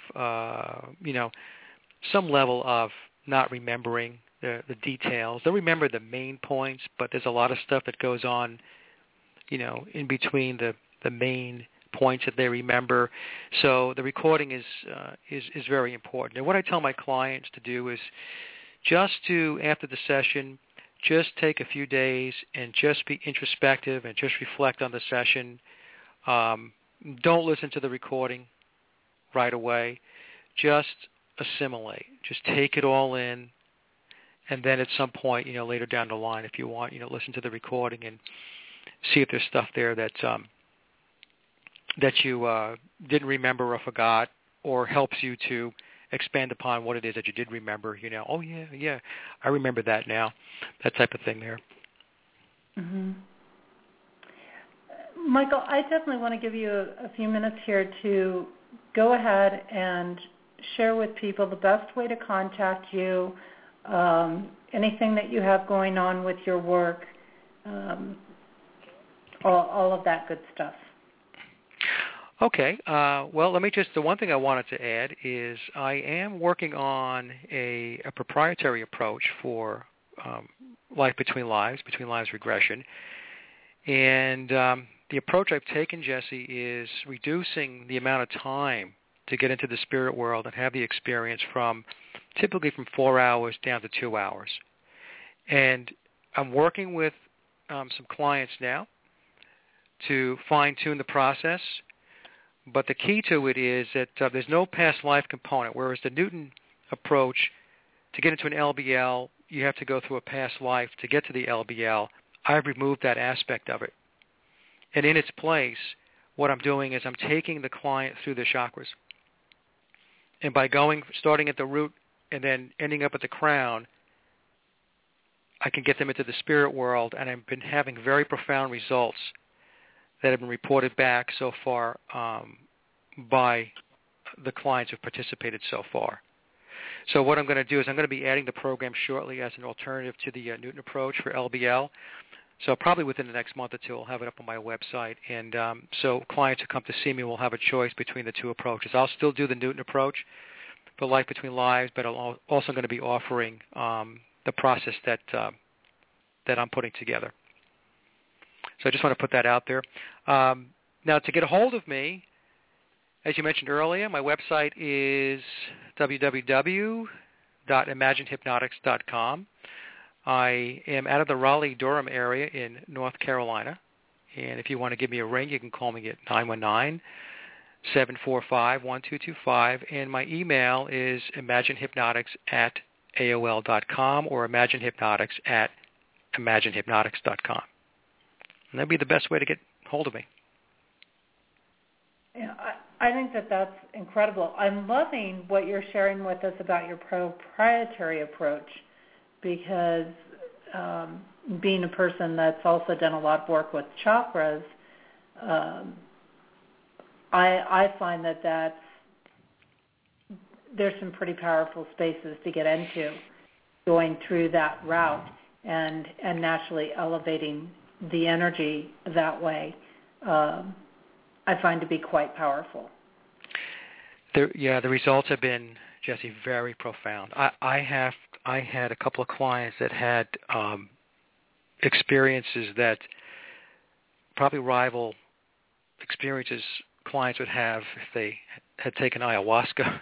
some level of not remembering the details. They'll remember the main points, but there's a lot of stuff that goes on, in between the main points that they remember. So the recording is very important. And what I tell my clients to do is just to, after the session, just take a few days and just be introspective and just reflect on the session. Don't listen to the recording right away. Just assimilate. Just take it all in. And then at some point, later down the line, if you want, listen to the recording and see if there's stuff there that you didn't remember or forgot, or helps you to expand upon what it is that you did remember. Oh yeah, I remember that now. That type of thing there. Mm-hmm. Michael, I definitely want to give you a few minutes here to go ahead and share with people the best way to contact you, anything that you have going on with your work, all of that good stuff. Okay. Well, the one thing I wanted to add is I am working on a proprietary approach for life between lives regression. And the approach I've taken, Jesse, is reducing the amount of time to get into the spirit world and have the experience typically from 4 hours down to 2 hours. And I'm working with some clients now to fine-tune the process. But the key to it is that there's no past life component, whereas the Newton approach, to get into an LBL, you have to go through a past life to get to the LBL. I've removed that aspect of it. And in its place, what I'm doing is I'm taking the client through the chakras. And by starting at the root and then ending up at the crown, I can get them into the spirit world, and I've been having very profound results that have been reported back so far by the clients who have participated so far. So what I'm going to do is I'm going to be adding the program shortly as an alternative to the Newton approach for LBL. So probably within the next month or two, I'll have it up on my website. And so clients who come to see me will have a choice between the two approaches. I'll still do the Newton approach for Life Between Lives, but I'm also going to be offering the process that I'm putting together. So I just want to put that out there. Now, to get a hold of me, as you mentioned earlier, my website is www.imaginehypnotics.com. I am out of the Raleigh-Durham area in North Carolina. And if you want to give me a ring, you can call me at 919-745-1225. And my email is imaginehypnotics@AOL.com or imaginehypnotics@imaginehypnotics.com. And that'd be the best way to get hold of me. Yeah, I think that's incredible. I'm loving what you're sharing with us about your proprietary approach, because being a person that's also done a lot of work with chakras, I find that there's some pretty powerful spaces to get into going through that route and naturally elevating the energy that way. I find to be quite powerful. The results have been, Jesse, very profound. I had a couple of clients that had experiences that probably rival experiences clients would have if they had taken ayahuasca.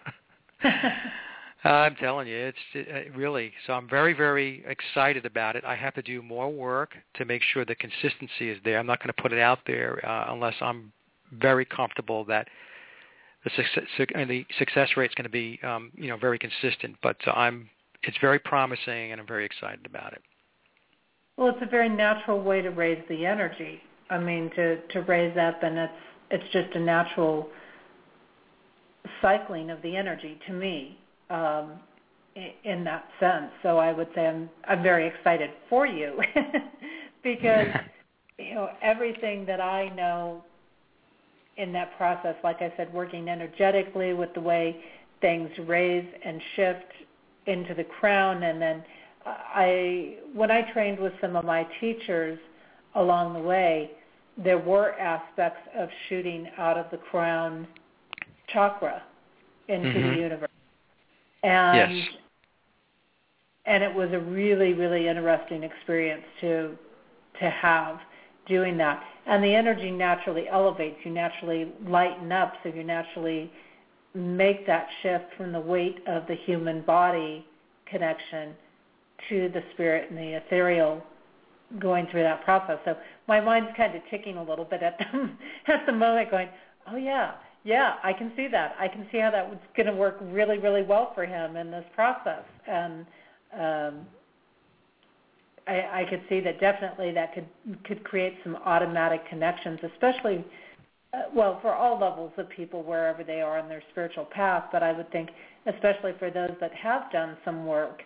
I'm telling you, it's really. So I'm very, very excited about it. I have to do more work to make sure the consistency is there. I'm not going to put it out there unless I'm very comfortable that the success rate is going to be, very consistent. But it's very promising, and I'm very excited about it. Well, it's a very natural way to raise the energy. I mean, to raise up, and it's just a natural cycling of the energy to me. In that sense. So I would say I'm very excited for you because, everything that I know in that process, like I said, working energetically with the way things raise and shift into the crown. And then when I trained with some of my teachers along the way, there were aspects of shooting out of the crown chakra into the universe. And yes. And it was a really, really interesting experience to have doing that. And the energy naturally elevates. You naturally lighten up, so you naturally make that shift from the weight of the human body connection to the spirit and the ethereal going through that process. So my mind's kind of ticking a little bit at the moment going, oh, yeah, I can see that. I can see how that was going to work really, really well for him in this process. And I could see that definitely that could create some automatic connections, especially well, for all levels of people, wherever they are in their spiritual path, but I would think especially for those that have done some work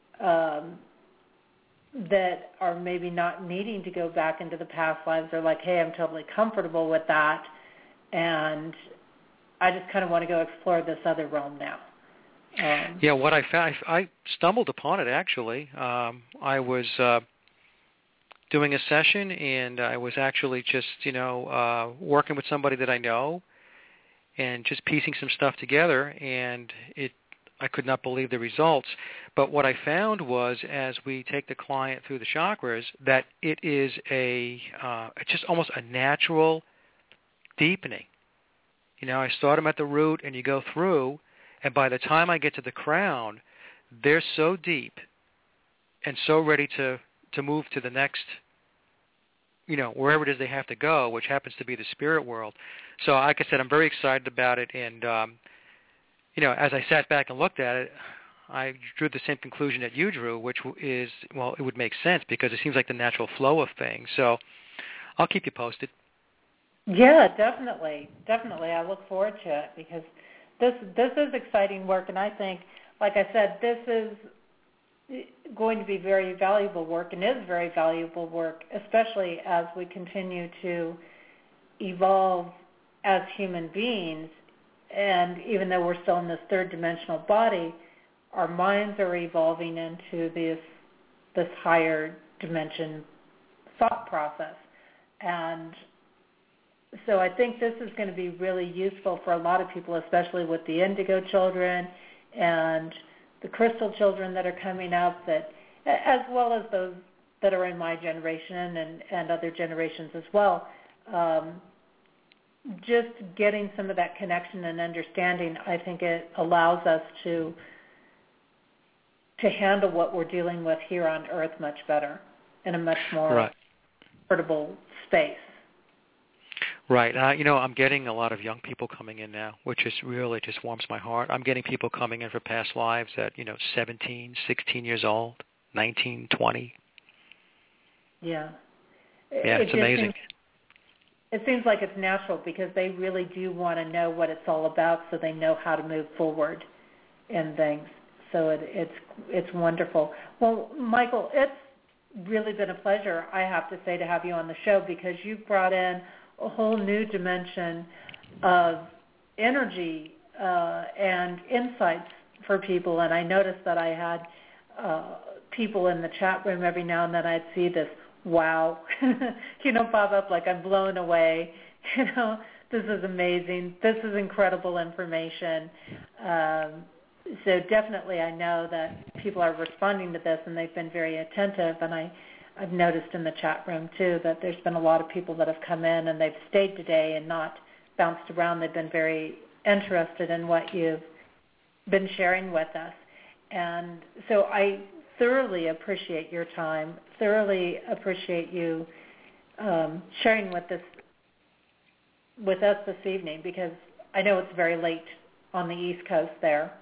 that are maybe not needing to go back into the past lives. They're like, hey, I'm totally comfortable with that, and I just kind of want to go explore this other realm now. Yeah, what I found, I stumbled upon it actually. I was doing a session, and I was actually just, working with somebody that I know and just piecing some stuff together, and I could not believe the results. But what I found was, as we take the client through the chakras, that it is it's just almost a natural deepening. I start them at the root, and you go through, and by the time I get to the crown, they're so deep and so ready to move to the next, wherever it is they have to go, which happens to be the spirit world. So like I said, I'm very excited about it. And, as I sat back and looked at it, I drew the same conclusion that you drew, which is, well, it would make sense because it seems like the natural flow of things. So I'll keep you posted. Yeah, definitely. Definitely. I look forward to it because this is exciting work. And I think, like I said, this is going to be very valuable work and is very valuable work, especially as we continue to evolve as human beings. And even though we're still in this third dimensional body, our minds are evolving into this higher dimension thought process. And so I think this is going to be really useful for a lot of people, especially with the indigo children and the crystal children that are coming up, that, as well as those that are in my generation and other generations as well. Just getting some of that connection and understanding, I think it allows us to handle what we're dealing with here on Earth much better, in a much more comfortable space. Right. I'm getting a lot of young people coming in now, which is really just warms my heart. I'm getting people coming in for past lives at, 17, 16 years old, 19, 20. Yeah. Yeah, it's amazing. It seems like it's natural because they really do want to know what it's all about so they know how to move forward in things. So it's wonderful. Well, Michael, it's really been a pleasure, I have to say, to have you on the show because you've brought in a whole new dimension of energy and insights for people. And I noticed that I had people in the chat room every now and then. I'd see this wow, pop up like I'm blown away. This is amazing. This is incredible information. So definitely I know that people are responding to this and they've been very attentive. And I've noticed in the chat room, too, that there's been a lot of people that have come in and they've stayed today and not bounced around. They've been very interested in what you've been sharing with us. And so I thoroughly appreciate your time, thoroughly appreciate you sharing with us this evening because I know it's very late on the East Coast there.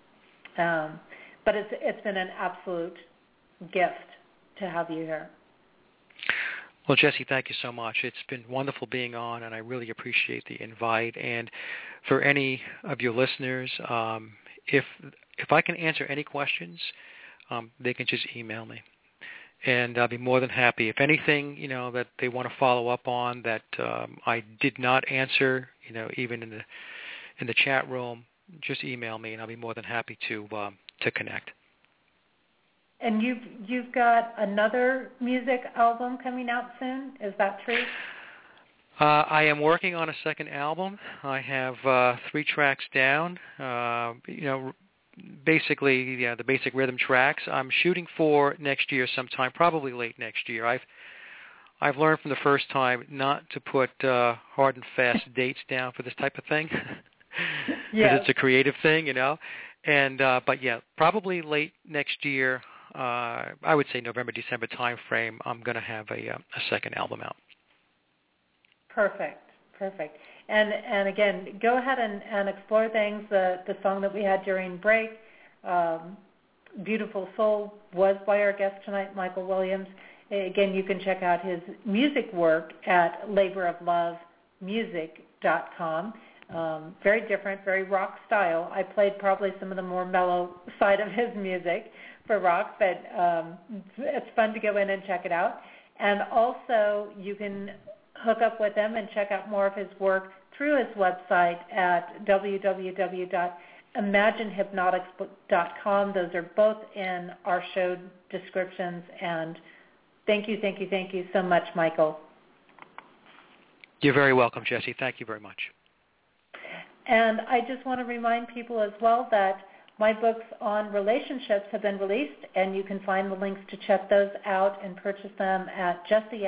But it's been an absolute gift to have you here. Well, Jesse, thank you so much. It's been wonderful being on, and I really appreciate the invite. And for any of your listeners, if I can answer any questions, they can just email me. And I'll be more than happy. If anything, that they want to follow up on that I did not answer, even in the chat room, just email me, and I'll be more than happy to connect. And you've got another music album coming out soon. Is that true? I am working on a second album. I have 3 tracks down. Basically, the basic rhythm tracks. I'm shooting for next year sometime, probably late next year. I've learned from the first time not to put hard and fast dates down for this type of thing. Because it's a creative thing, And but yeah, probably late next year. I would say November, December time frame. I'm going to have a second album out. Perfect. And again, go ahead and explore things. The song that we had during break, Beautiful Soul, was by our guest tonight, Michael Williams. Again, you can check out his music work at Labor of Love Music rock.com. Very different, very rock style. I played probably some of the more mellow side of his music for rock, but it's fun to go in and check it out. And also you can hook up with him and check out more of his work through his website at www.imaginehypnotics.com. Those are both in our show descriptions. And thank you so much, Michael. You're very welcome, Jessie. Thank you very much. And I just want to remind people as well that my books on relationships have been released, and you can find the links to check those out and purchase them at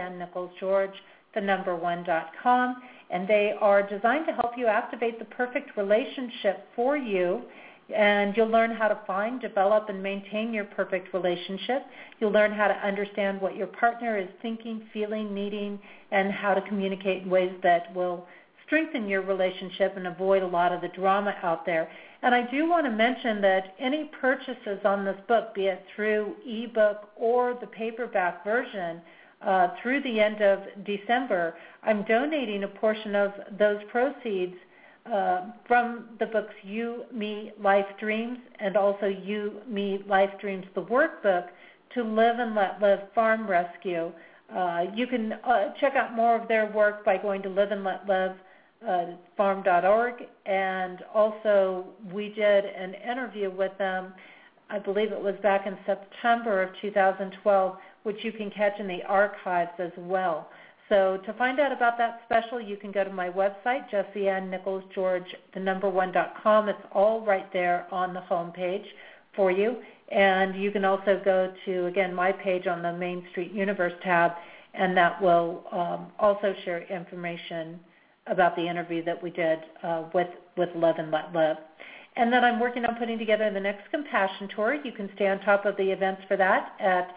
JessieAnnNicholsGeorge1.com. And they are designed to help you activate the perfect relationship for you. And you'll learn how to find, develop, and maintain your perfect relationship. You'll learn how to understand what your partner is thinking, feeling, needing, and how to communicate in ways that will strengthen your relationship and avoid a lot of the drama out there. And I do want to mention that any purchases on this book, be it through ebook or the paperback version, through the end of December, I'm donating a portion of those proceeds from the books You, Me, Life Dreams, and also You, Me, Life Dreams, the workbook, to Live and Let Live Farm Rescue. You can check out more of their work by going to liveandletlivefarm.org. And also we did an interview with them, I believe it was back in September of 2012, which you can catch in the archives as well. So to find out about that special, you can go to my website, JessieAnnNicholsGeorge1.com. It's all right there on the home page for you. And you can also go to, again, my page on the Main Street Universe tab, and that will also share information about the interview that we did with Live and Let Live. And then I'm working on putting together the next Compassion Tour. You can stay on top of the events for that at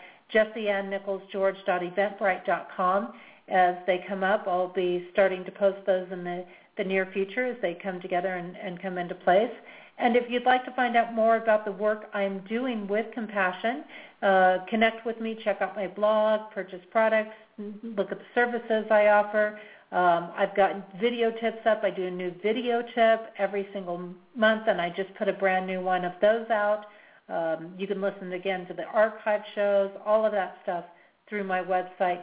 JessieAnnNicholsGeorge.eventbrite.com. As they come up, I'll be starting to post those in the near future as they come together and come into place. And if you'd like to find out more about the work I'm doing with Compassion, connect with me, check out my blog, purchase products, look at the services I offer. I've got video tips up. I do a new video tip every single month, and I just put a brand new one of those out. You can listen again to the archive shows, all of that stuff through my website,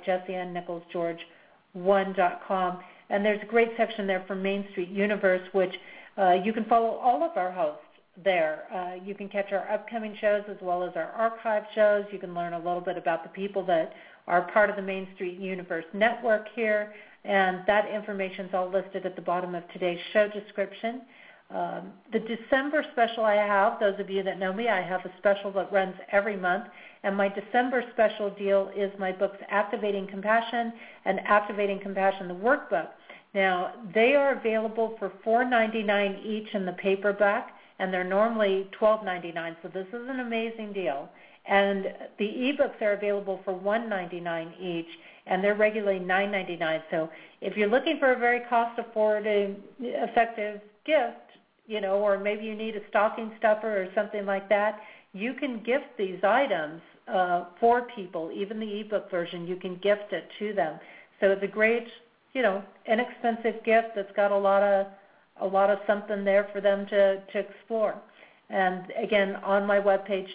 JessieAnnNicholsGeorge1.com. And there's a great section there for Main Street Universe, which you can follow all of our hosts there. You can catch our upcoming shows as well as our archive shows. You can learn a little bit about the people that are part of the Main Street Universe network here. And that information is all listed at the bottom of today's show description. The December special I have, those of you that know me, I have a special that runs every month. And my December special deal is my books Activating Compassion and Activating Compassion, the workbook. Now, they are available for $4.99 each in the paperback, and they're normally $12.99. So this is an amazing deal. And the ebooks are available for $1.99 each, and they're regularly $9.99. So if you're looking for a very cost-effective gift, or maybe you need a stocking stuffer or something like that, you can gift these items for people. Even the ebook version, you can gift it to them. So it's a great, inexpensive gift that's got a lot of something there for them to explore. And again, on my webpage,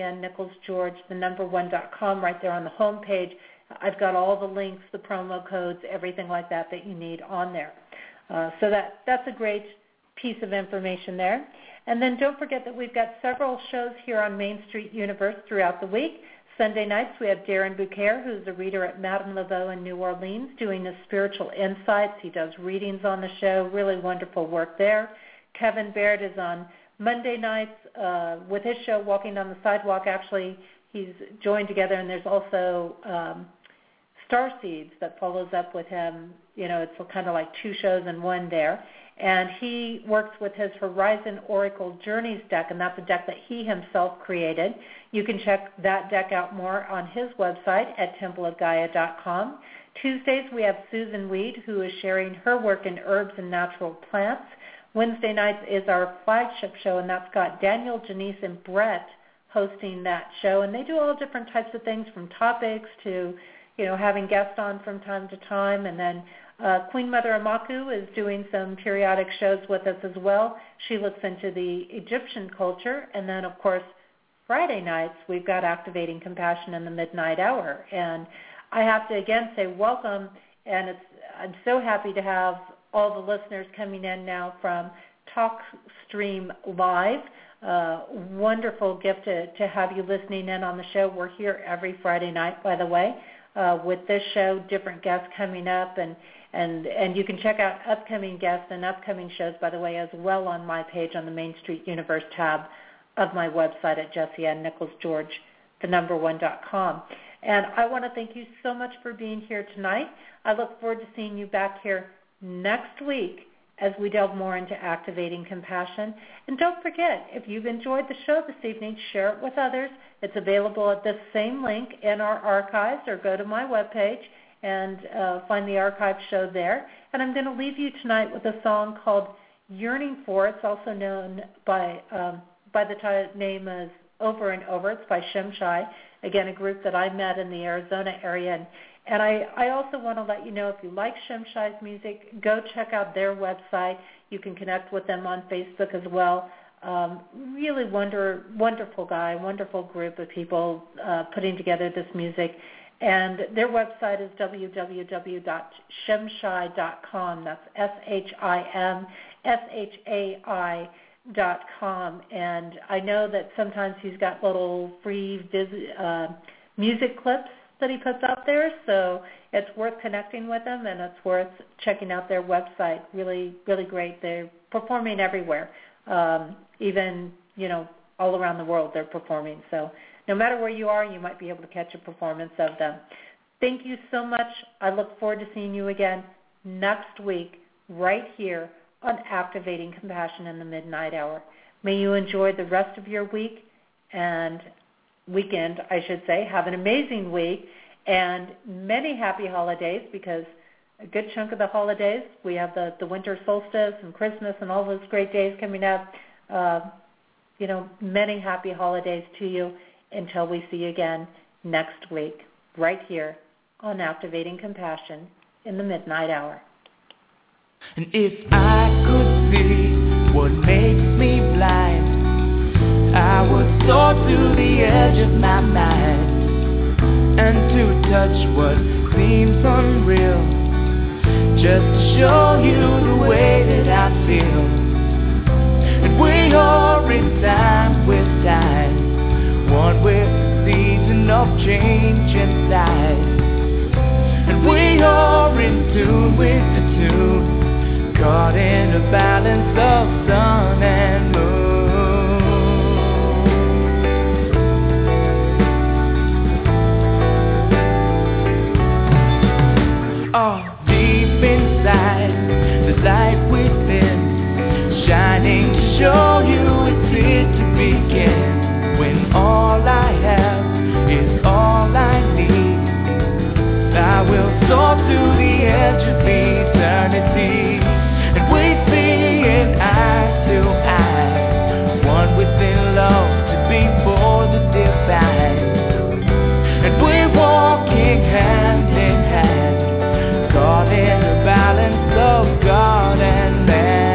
JessieAnnNicholsGeorge1.com, right there on the home page, I've got all the links, the promo codes, everything like that you need on there. So that's a great piece of information there. And then don't forget that we've got several shows here on Main Street Universe throughout the week. Sunday nights we have Darren Bouquet, who's a reader at Madame Laveau in New Orleans, doing his spiritual insights. He does readings on the show, really wonderful work there. Kevin Baird is on Monday nights with his show Walking Down the Sidewalk. Actually, he's joined together, and there's also Starseeds that follows up with him. It's kind of like two shows in one there. And he works with his Horizon Oracle Journeys deck, and that's a deck that he himself created. You can check that deck out more on his website at templeofgaia.com. Tuesdays, we have Susan Weed, who is sharing her work in herbs and natural plants. Wednesday nights is our flagship show, and that's got Daniel, Janice, and Brett hosting that show. And they do all different types of things, from topics to, having guests on from time to time. And then Queen Mother Amaku is doing some periodic shows with us as well. She looks into the Egyptian culture. And then, of course, Friday nights, we've got Activating Compassion in the Midnight Hour. And I have to, again, say welcome. And I'm so happy to have all the listeners coming in now from TalkStream Live. Wonderful gift to have you listening in on the show. We're here every Friday night, by the way, with this show, different guests coming up. And you can check out upcoming guests and upcoming shows, by the way, as well on my page on the Main Street Universe tab of my website at JessieAnnNicholsGeorge1.com. And I want to thank you so much for being here tonight. I look forward to seeing you back here next week as we delve more into activating compassion. And don't forget, if you've enjoyed the show this evening, share it with others. It's available at this same link in our archives, or go to my webpage and find the archive show there. And I'm going to leave you tonight with a song called Yearning For. It's also known by the name as Over and Over. It's by Shimshai, again, a group that I met in the Arizona area. And I also want to let you know, if you like Shimshai's music, go check out their website. You can connect with them on Facebook as well. Really wonderful guy, wonderful group of people putting together this music. And their website is www.shimshai.com. That's SHIMSHAI.com. And I know that sometimes he's got little free music clips that he puts out there, so it's worth connecting with them, and it's worth checking out their website. Really, really great. They're performing everywhere, even, all around the world they're performing. So no matter where you are, you might be able to catch a performance of them. Thank you so much. I look forward to seeing you again next week right here on Activating Compassion in the Midnight Hour. May you enjoy the rest of your week and weekend, I should say. Have an amazing week and many happy holidays, because a good chunk of the holidays, we have the winter solstice and Christmas and all those great days coming up. Many happy holidays to you until we see you again next week right here on Activating Compassion in the Midnight Hour. And if I could see what makes me blind, I would soar to the edge of my mind, and to touch what seems unreal, just to show you the way that I feel. And we are in time with time, one with the season of change inside. And we are in tune with the tune, caught in a balance of sun and moon. Oh, deep inside, the light within, shining to show you it's here to begin. When all I have is all I need, I will soar to the edge of eternity. And we see it eye to eye, one within love to be for the divine. And we're walking hand in hand, caught in the balance of God and man.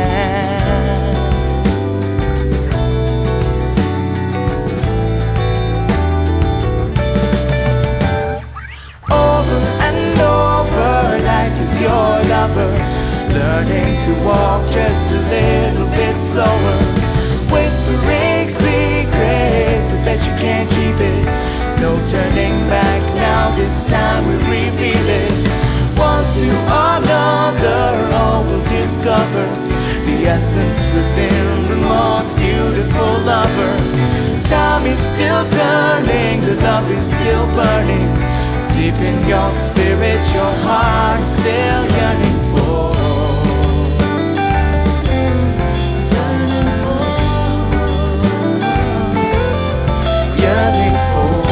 Over and over, life is your lover, learning to walk just a little bit slower, whispering secrets, I bet you can't keep it. No turning back now, this time we reveal it. One to another, all will discover the essence within the most beautiful lover. Time is still turning, the love is still burning. Deep in your spirit, your heart is still yearning for. Yearning for.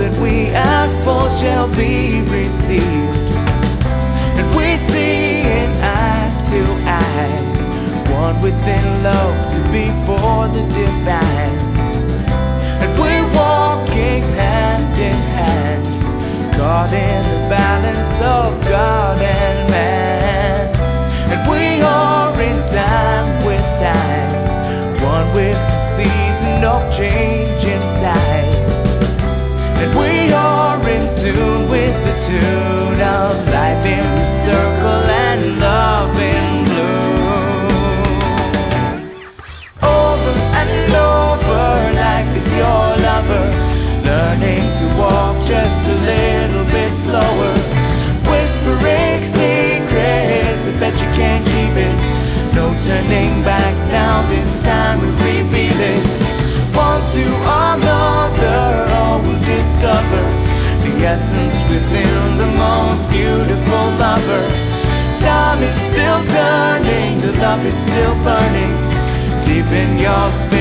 that we ask for shall be received. And we see in eye to eye, one within love to be for the divine. And we're walking hand in hand, caught in the balance of God and man. And we are in time with time, one with the season of change inside. And we are in tune with the tune of life in the circle and love in bloom. Over and over, life is your lover, learning to walk just a little bit slower, whispering secrets, I bet you can't keep it. No turning back now, this time we reveal it. One to another, all will discover the essence within the most beautiful lover. Time is still turning, the love is still burning, deep in your space.